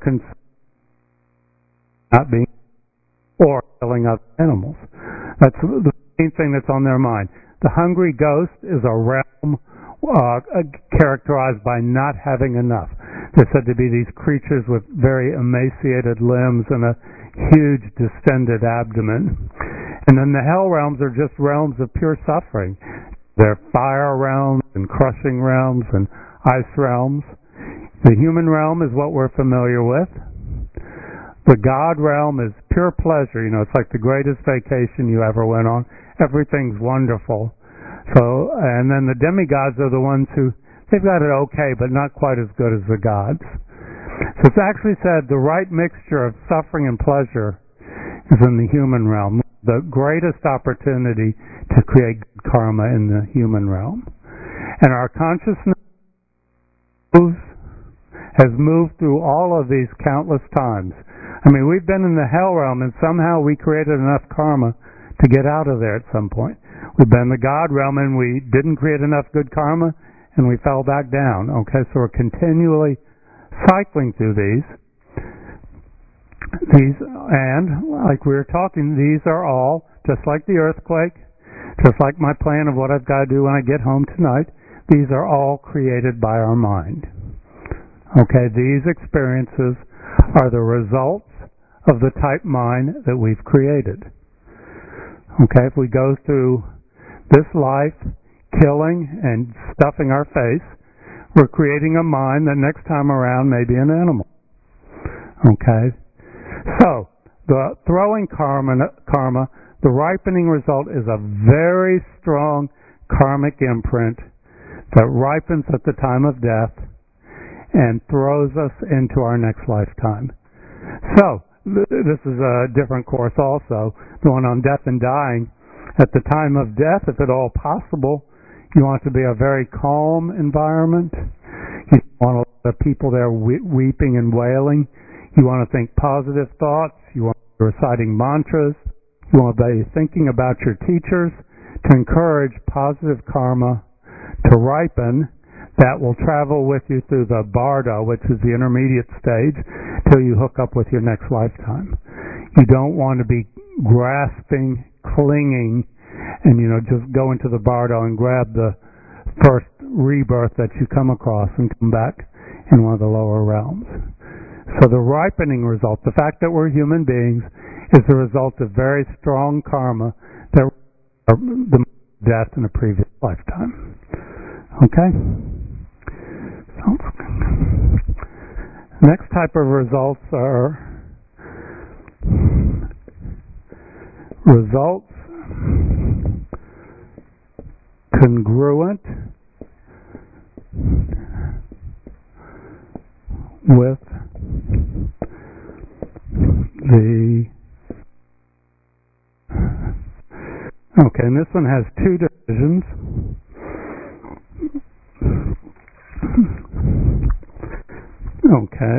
not being or killing other animals. That's the main thing that's on their mind. The hungry ghost is a realm characterized by not having enough. They're said to be these creatures with very emaciated limbs and a huge distended abdomen. And then the hell realms are just realms of pure suffering. They're fire realms and crushing realms and ice realms. The human realm is what we're familiar with. The God realm is pure pleasure. You know, it's like the greatest vacation you ever went on. Everything's wonderful. So, and then the demigods are the ones who, they've got it okay, but not quite as good as the gods. So it's actually said the right mixture of suffering and pleasure is in the human realm. The greatest opportunity to create good karma in the human realm. And our consciousness has moved through all of these countless times. I mean, we've been in the hell realm and somehow we created enough karma to get out of there at some point. We've been in the God realm and we didn't create enough good karma and we fell back down. Okay, so we're continually cycling through these. These, and like we were talking, these are all, just like the earthquake, just like my plan of what I've got to do when I get home tonight, these are all created by our mind. Okay, these experiences are the results of the type mind that we've created. Okay, if we go through this life killing and stuffing our face, we're creating a mind that next time around may be an animal. Okay, so the throwing karma, the ripening result is a very strong karmic imprint that ripens at the time of death and throws us into our next lifetime. So, this is a different course also, the one on death and dying. At the time of death, if at all possible, you want it to be a very calm environment. You want the people there weeping and wailing. You want to think positive thoughts. You want to be reciting mantras. You want to be thinking about your teachers to encourage positive karma to ripen. That will travel with you through the bardo, which is the intermediate stage, till you hook up with your next lifetime. You don't want to be grasping, clinging, and just go into the bardo and grab the first rebirth that you come across and come back in one of the lower realms. So the ripening result, the fact that we're human beings, is the result of very strong karma that the death in a previous lifetime. Okay? Next type of results are results congruent with the... Okay, and this one has two divisions. Okay.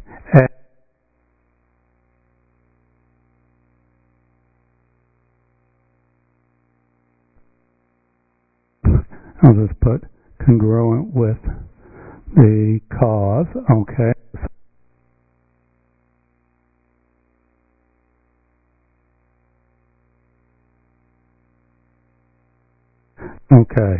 I'll just put congruent with the cause. Okay. Okay.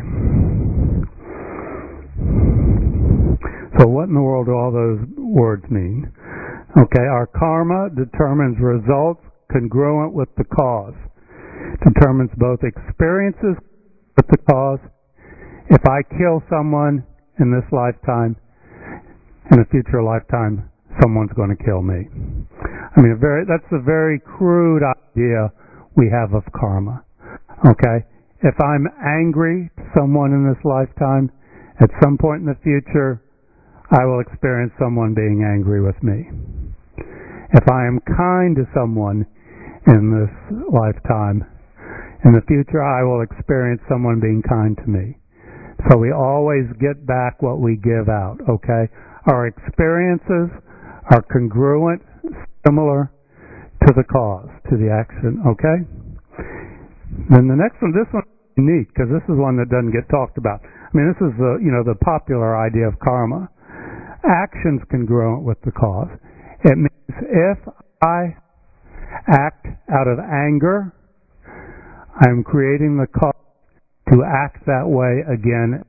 So what in the world do all those words mean? Okay, our karma determines results congruent with the cause. Determines both experiences with the cause. If I kill someone in this lifetime, in a future lifetime, someone's going to kill me. I mean, that's a very crude idea we have of karma. Okay? If I'm angry to someone in this lifetime, at some point in the future, I will experience someone being angry with me. If I am kind to someone in this lifetime, in the future I will experience someone being kind to me. So we always get back what we give out, okay? Our experiences are congruent, similar to the cause, to the action, okay? Then the next one, this one's unique, because this is one that doesn't get talked about. I mean, this is the popular idea of karma. Actions congruent with the cause. It means if I act out of anger, I'm creating the cause to act that way again.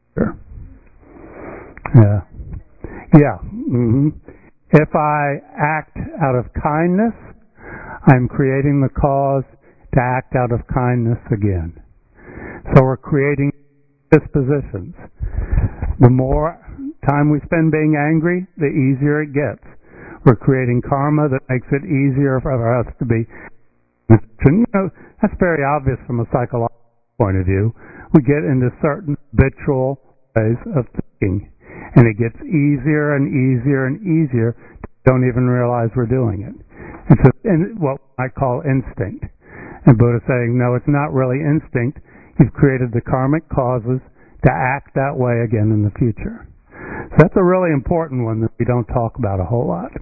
Yeah. Mm-hmm. If I act out of kindness, I'm creating the cause to act out of kindness again. So we're creating dispositions. The more time we spend being angry, the easier it gets. We're creating karma that makes it easier for us to be. And, that's very obvious from a psychological point of view. We get into certain habitual ways of thinking, and it gets easier and easier and easier. Don't even realize we're doing it. It's what I call instinct. And Buddha's saying, no, it's not really instinct. You've created the karmic causes to act that way again in the future. So that's a really important one that we don't talk about a whole lot.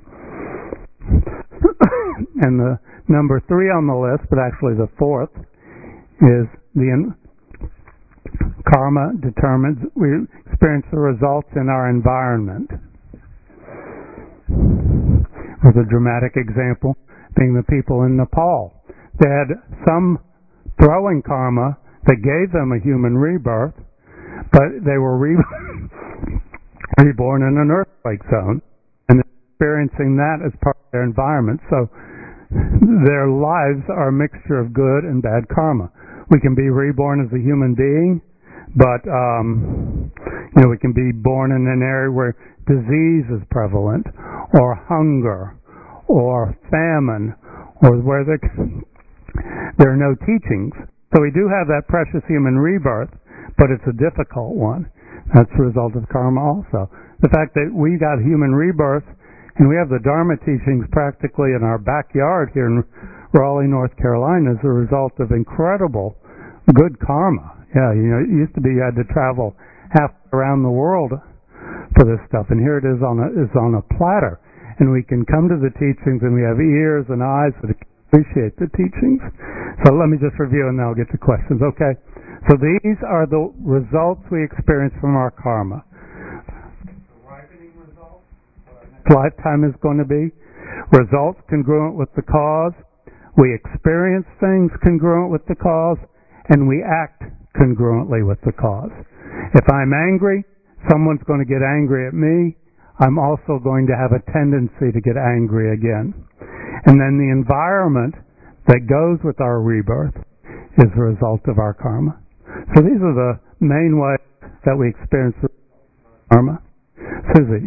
And the number 3 on the list, but actually the 4th, is the karma determines, we experience the results in our environment. There's a dramatic example being the people in Nepal. They had some throwing karma that gave them a human rebirth, but they were reborn in an earthquake zone and experiencing that as part of their environment. So their lives are a mixture of good and bad karma. We can be reborn as a human being, but we can be born in an area where disease is prevalent, or hunger, or famine, or where there are no teachings. So we do have that precious human rebirth, but it's a difficult one. That's the result of karma also. The fact that we got human rebirth and we have the Dharma teachings practically in our backyard here in Raleigh, North Carolina, is a result of incredible good karma. Yeah, it used to be you had to travel half around the world for this stuff, and here it is on a platter. And we can come to the teachings, and we have ears and eyes that appreciate the teachings. So let me just review, and then I'll get to questions. Okay. So these are the results we experience from our karma. The ripening results, what our next lifetime is going to be. Results congruent with the cause. We experience things congruent with the cause, and we act congruently with the cause. If I'm angry, someone's going to get angry at me. I'm also going to have a tendency to get angry again. And then the environment that goes with our rebirth is the result of our karma. So these are the main ways that we experience karma. Susie?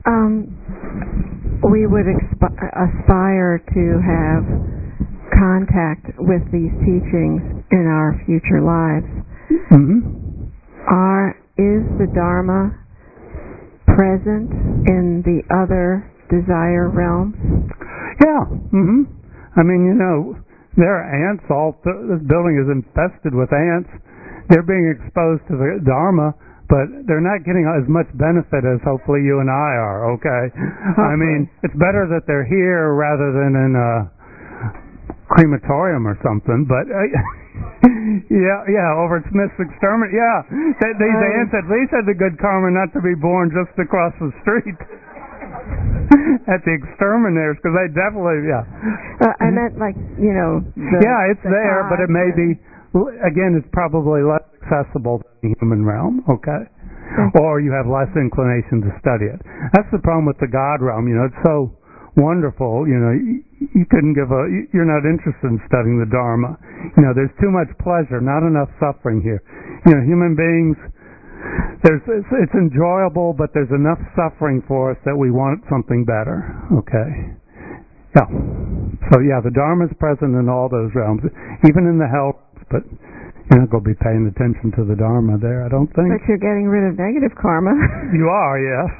We would aspire to have contact with these teachings in our future lives. Mm-hmm. Is the Dharma present in the other desire realms? Yeah. Mm-hmm. I mean, there are ants. This building is infested with ants. They're being exposed to the Dharma, but they're not getting as much benefit as hopefully you and I are, okay? I mean, it's better that they're here rather than in a crematorium or something, but... Yeah, over at Smith's Exterminate. Yeah, these ants at least had the good karma not to be born just across the street at the exterminators, because they definitely, I meant it's there, but it may be, again, it's probably less accessible to the human realm, okay? Or you have less inclination to study it. That's the problem with the God realm, it's so wonderful, you couldn't you're not interested in studying the Dharma. There's too much pleasure, not enough suffering here. Human beings, it's enjoyable, but there's enough suffering for us that we want something better. Okay. Yeah. So the Dharma is present in all those realms, even in the hell, but you're not going to be paying attention to the Dharma there, I don't think. But you're getting rid of negative karma. You are, yes.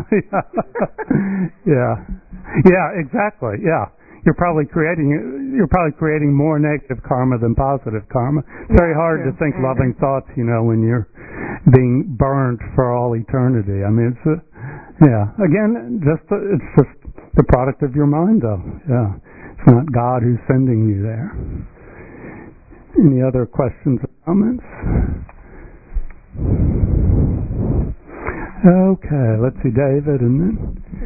Yeah, exactly. Yeah. You're probably creating more negative karma than positive karma. It's very hard to think loving thoughts, when you're being burned for all eternity. I mean, again, it's just the product of your mind, though. Yeah. It's not God who's sending you there. Any other questions or comments? Okay, let's see, David, and then...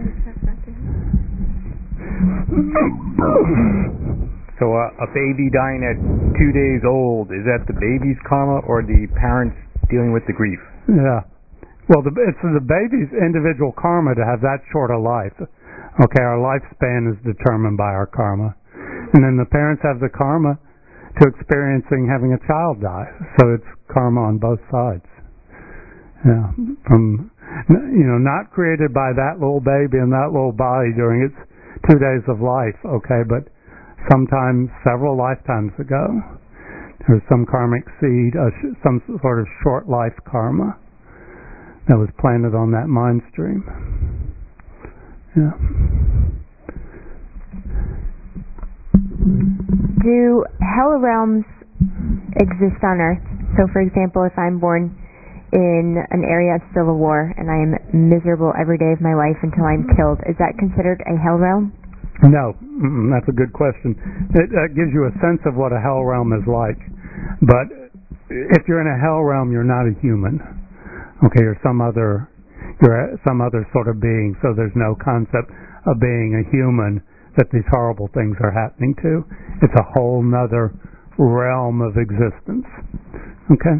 So a baby dying at 2 days old, is that the baby's karma or the parents dealing with the grief? Yeah. Well, it's the baby's individual karma to have that short a life. Okay, our lifespan is determined by our karma. And then the parents have the karma to experiencing having a child die. So it's karma on both sides. Yeah. From, not created by that little baby and that little body during its 2 days of life, okay, but sometimes several lifetimes ago, there was some karmic seed, some sort of short life karma that was planted on that mind stream. Yeah. Do hell realms exist on Earth? So, for example, if I'm born in an area of civil war and I am miserable every day of my life until I'm killed, is that considered a hell realm? No, that's a good question. It gives you a sense of what a hell realm is like. But if you're in a hell realm, you're not a human. Okay, you're some other. you're some other sort of being, so there's no concept of being a human that these horrible things are happening to. It's a whole nother realm of existence. Okay?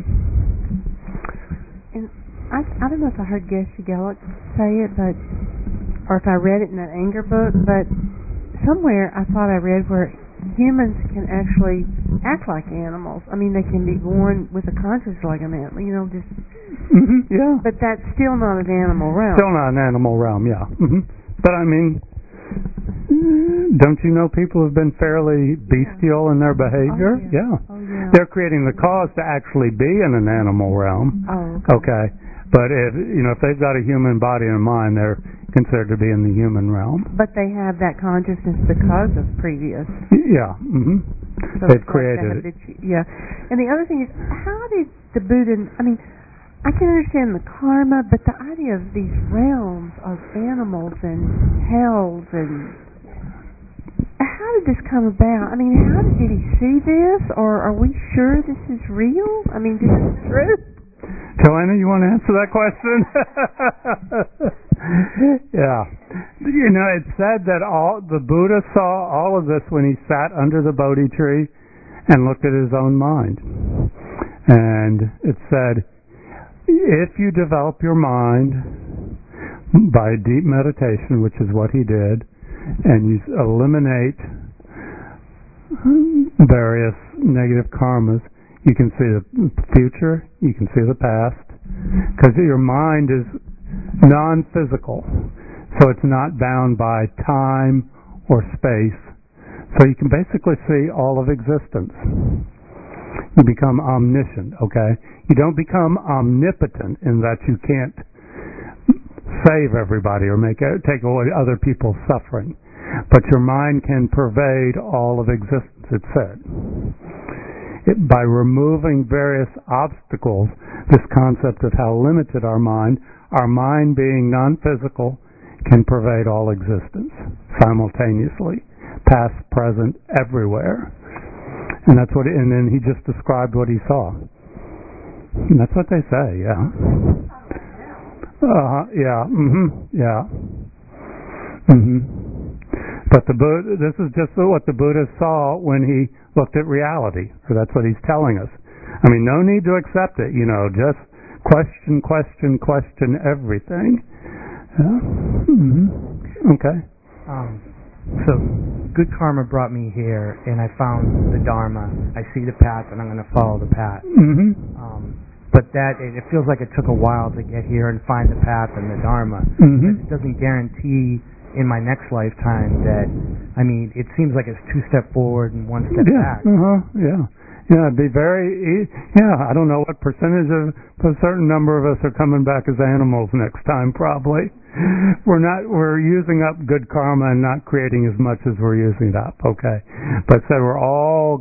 And I don't know if I heard Geshe Gellick say it, but or if I read it in that anger book, but somewhere I thought I read where humans can actually act like animals. I mean, they can be born with a conscience like an animal, just... Mm-hmm, yeah. But that's still not an animal realm. Still not an animal realm, yeah. Mm-hmm. But, I mean, don't you know people have been fairly bestial in their behavior? Oh, yeah. Oh, yeah. They're creating the cause to actually be in an animal realm. Oh, okay. But if they've got a human body and a mind, they're considered to be in the human realm. But they have that consciousness because of previous. Yeah. Mm-hmm. So they've created it. Yeah. And the other thing is, how did the Buddha? I mean, I can understand the karma, but the idea of these realms of animals and hells and how did this come about? I mean, how did he see this, or are we sure this is real? I mean, this is true. Joanna, you want to answer that question? Yeah. It said that the Buddha saw all of this when he sat under the Bodhi tree and looked at his own mind. And it said, if you develop your mind by deep meditation, which is what he did, and you eliminate various negative karmas, you can see the future, you can see the past, because your mind is non-physical, so it's not bound by time or space, so you can basically see all of existence. You become omniscient, okay? You don't become omnipotent in that you can't save everybody or take away other people's suffering, but your mind can pervade all of existence, it said. By removing various obstacles, this concept of how limited our mind being non-physical, can pervade all existence simultaneously, past, present, everywhere. And that's what. And then he just described what he saw. And that's what they say. Yeah. Yeah. Mhm. Yeah. Mhm. But this is just what the Buddha saw when he looked at reality. So that's what he's telling us. I mean, no need to accept it. Just question everything. Yeah. Mm-hmm. Okay. So, good karma brought me here, and I found the Dharma. I see the path, and I'm going to follow the path. Mm-hmm. But it feels like it took a while to get here and find the path and the Dharma. Mm-hmm. It doesn't guarantee in my next lifetime that, it seems like it's 2 steps forward and 1 step back. Yeah. Yeah, it'd be I don't know what percentage of a certain number of us are coming back as animals next time, probably. We're using up good karma and not creating as much as we're using it up, okay? But say we're all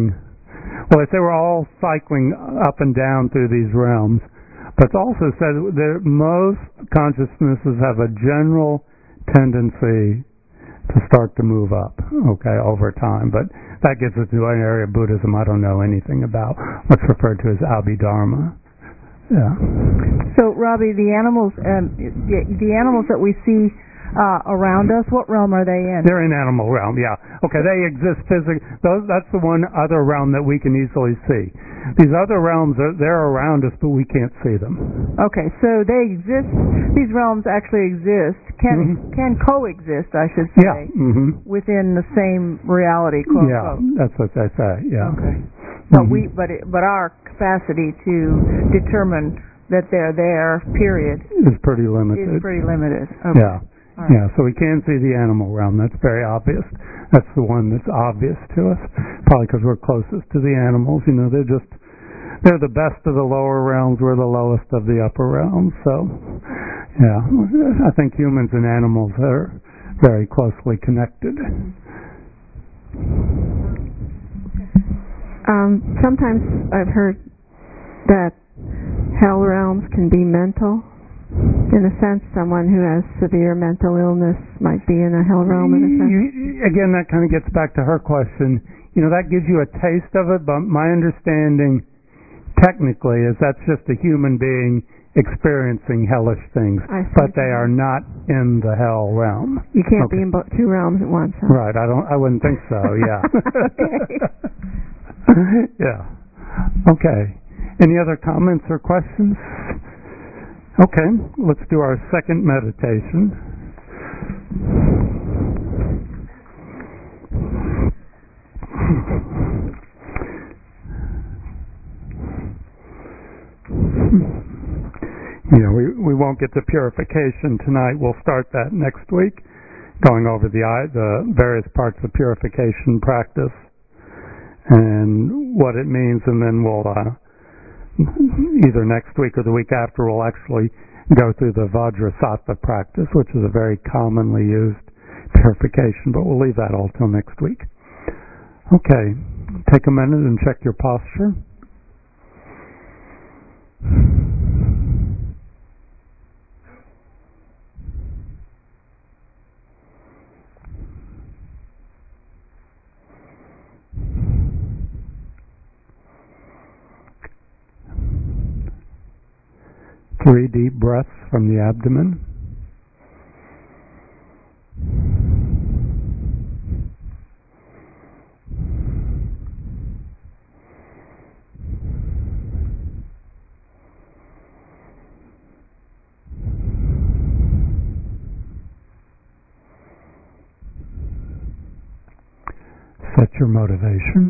cycling up and down through these realms. But it's also said that most consciousnesses have a general tendency to start to move up, okay, over time. But that gets us to an area of Buddhism I don't know anything about, what's referred to as Abhidharma. Yeah. So, Robbie, the animals that we see around us, what realm are they in? They're in animal realm, yeah. Okay, they exist physically. That's the one other realm that we can easily see. These other realms, they're around us, but we can't see them. Okay, so they exist. These realms actually exist, can coexist, I should say, within the same reality, quote unquote. Yeah, that's what they say. Yeah. Okay. But our capacity to determine that they're there, period, is pretty limited. Okay. Yeah. Right. Yeah, so we can see the animal realm. That's very obvious. That's the one that's obvious to us, probably because we're closest to the animals. They're the best of the lower realms. We're the lowest of the upper realms. So, yeah, I think humans and animals are very closely connected. Sometimes I've heard that hell realms can be mental. In a sense, someone who has severe mental illness might be in a hell realm, in a sense. Again, that kind of gets back to her question. That gives you a taste of it, but my understanding, technically, is that's just a human being experiencing hellish things, but they are not in the hell realm. You can't be in two realms at once. Huh? Right. I wouldn't think so. Yeah. Yeah. Okay. Any other comments or questions? Okay. Let's do our second meditation. We won't get to purification tonight. We'll start that next week, going over the various parts of purification practice and what it means, and then we'll either next week or the week after we'll actually go through the Vajrasattva practice, which is a very commonly used purification, but we'll leave that all till next week. Okay, take a minute and check your posture. Three deep breaths from the abdomen. Set your motivation.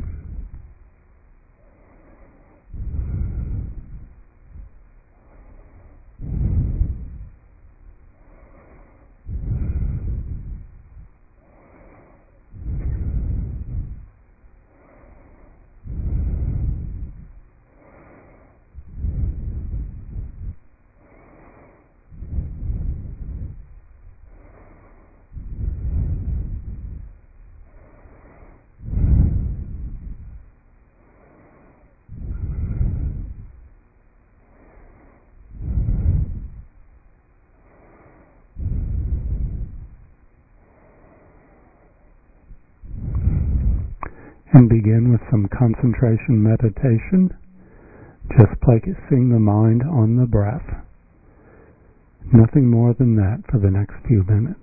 And begin with some concentration meditation, just placing the mind on the breath. Nothing more than that for the next few minutes.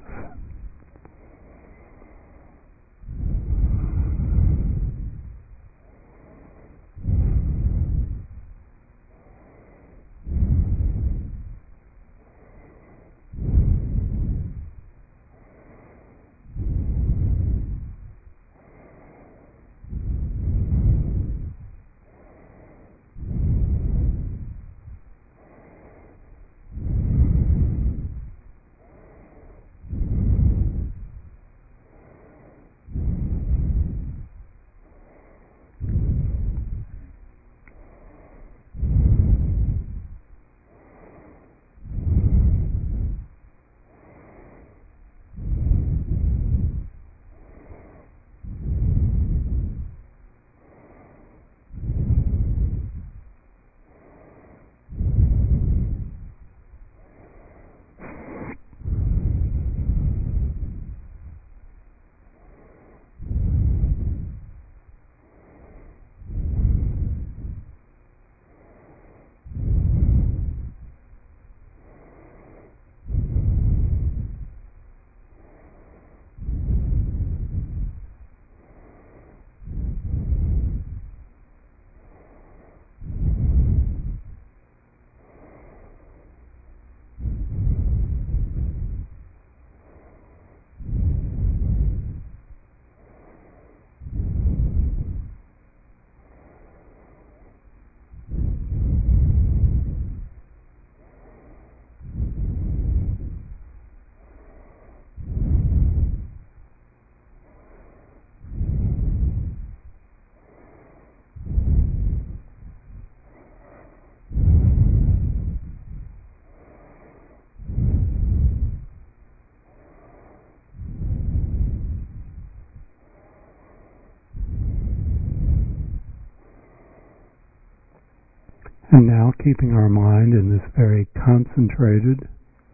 And now, keeping our mind in this very concentrated,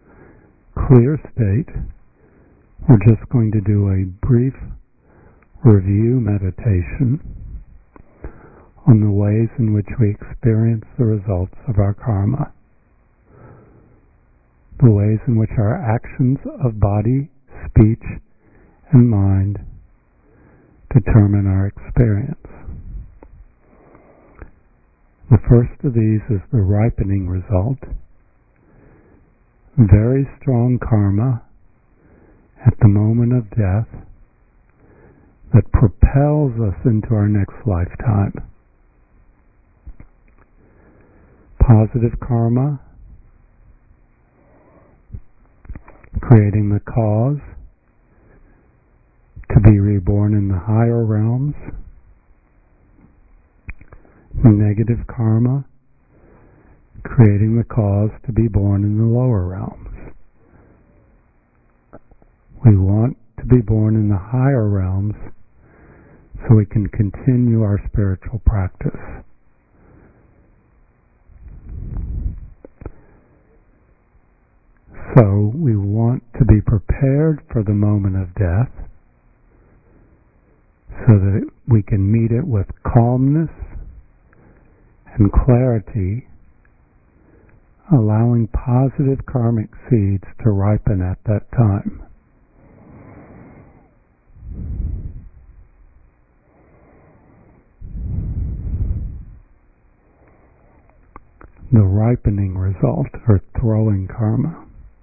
clear state, we're just going to do a brief review meditation on the ways in which we experience the results of our karma. the ways in which our actions of body, speech, and mind determine our experience. The first of these is the ripening result. Very strong karma at the moment of death that propels us into our next lifetime. Positive karma, creating the cause to be reborn in the higher realms. Negative karma, creating the cause to be born in the lower realms. We want to be born in the higher realms so we can continue our spiritual practice. So we want to be prepared for the moment of death so that we can meet it with calmness and clarity, allowing positive karmic seeds to ripen at that time. The ripening result, or throwing karma.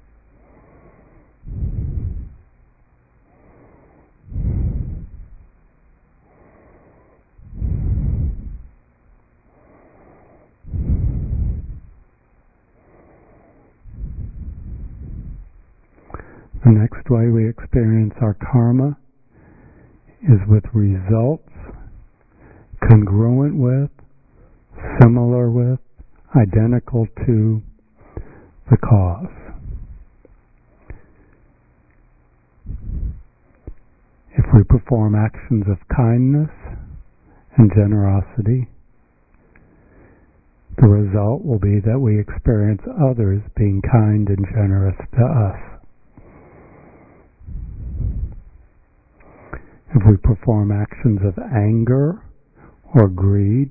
The next way we experience our karma is with results congruent with, similar with, identical to the cause. If we perform actions of kindness and generosity, the result will be that we experience others being kind and generous to us. If we perform actions of anger or greed,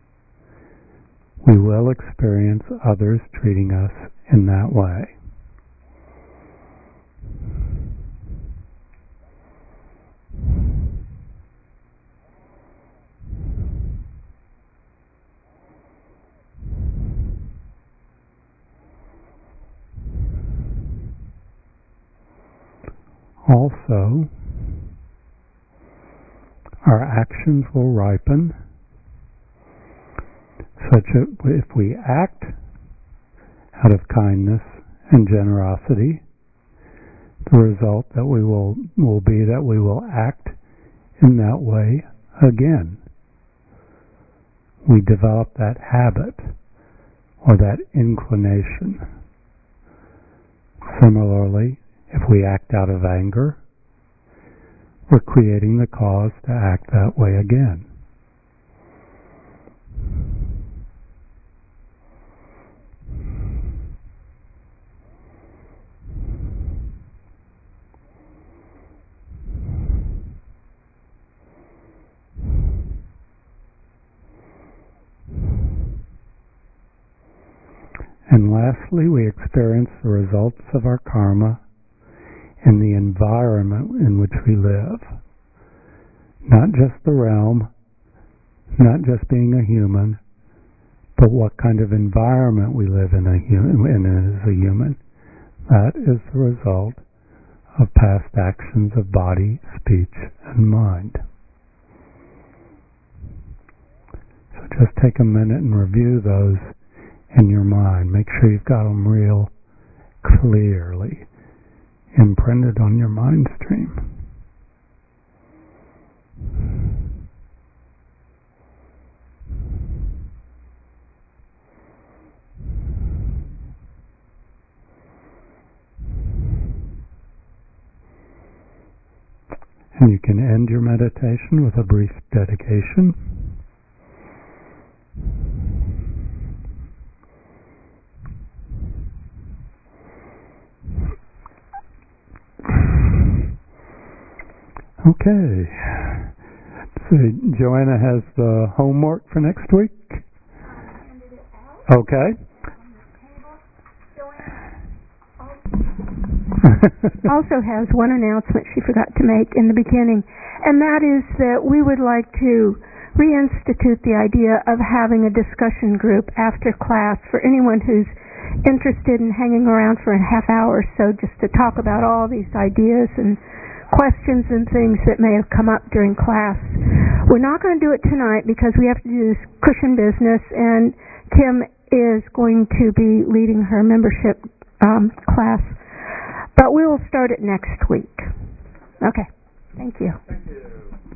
we will experience others treating us in that way. Also, our actions will ripen such that if we act out of kindness and generosity, the result that we will be that we will act in that way again. We develop that habit or that inclination. Similarly, if we act out of anger, we're creating the cause to act that way again. And lastly, we experience the results of our karma in the environment in which we live. Not just the realm, not just being a human, but what kind of environment we live in as a human. That is the result of past actions of body, speech, and mind. So just take a minute and review those in your mind. Make sure you've got them real clearly imprinted on your mind stream. And you can end your meditation with a brief dedication. Okay. So Joanna has the homework for next week. Handed it out. Okay. On the table. Joanna, all also has one announcement she forgot to make in the beginning, and that is that we would like to reinstitute the idea of having a discussion group after class for anyone who's interested in hanging around for a half hour or so just to talk about all these ideas and questions and things that may have come up during class. We're not going to do it tonight because we have to do this cushion business, and Kim is going to be leading her membership class. But we will start it next week. Okay. Thank you. Thank you.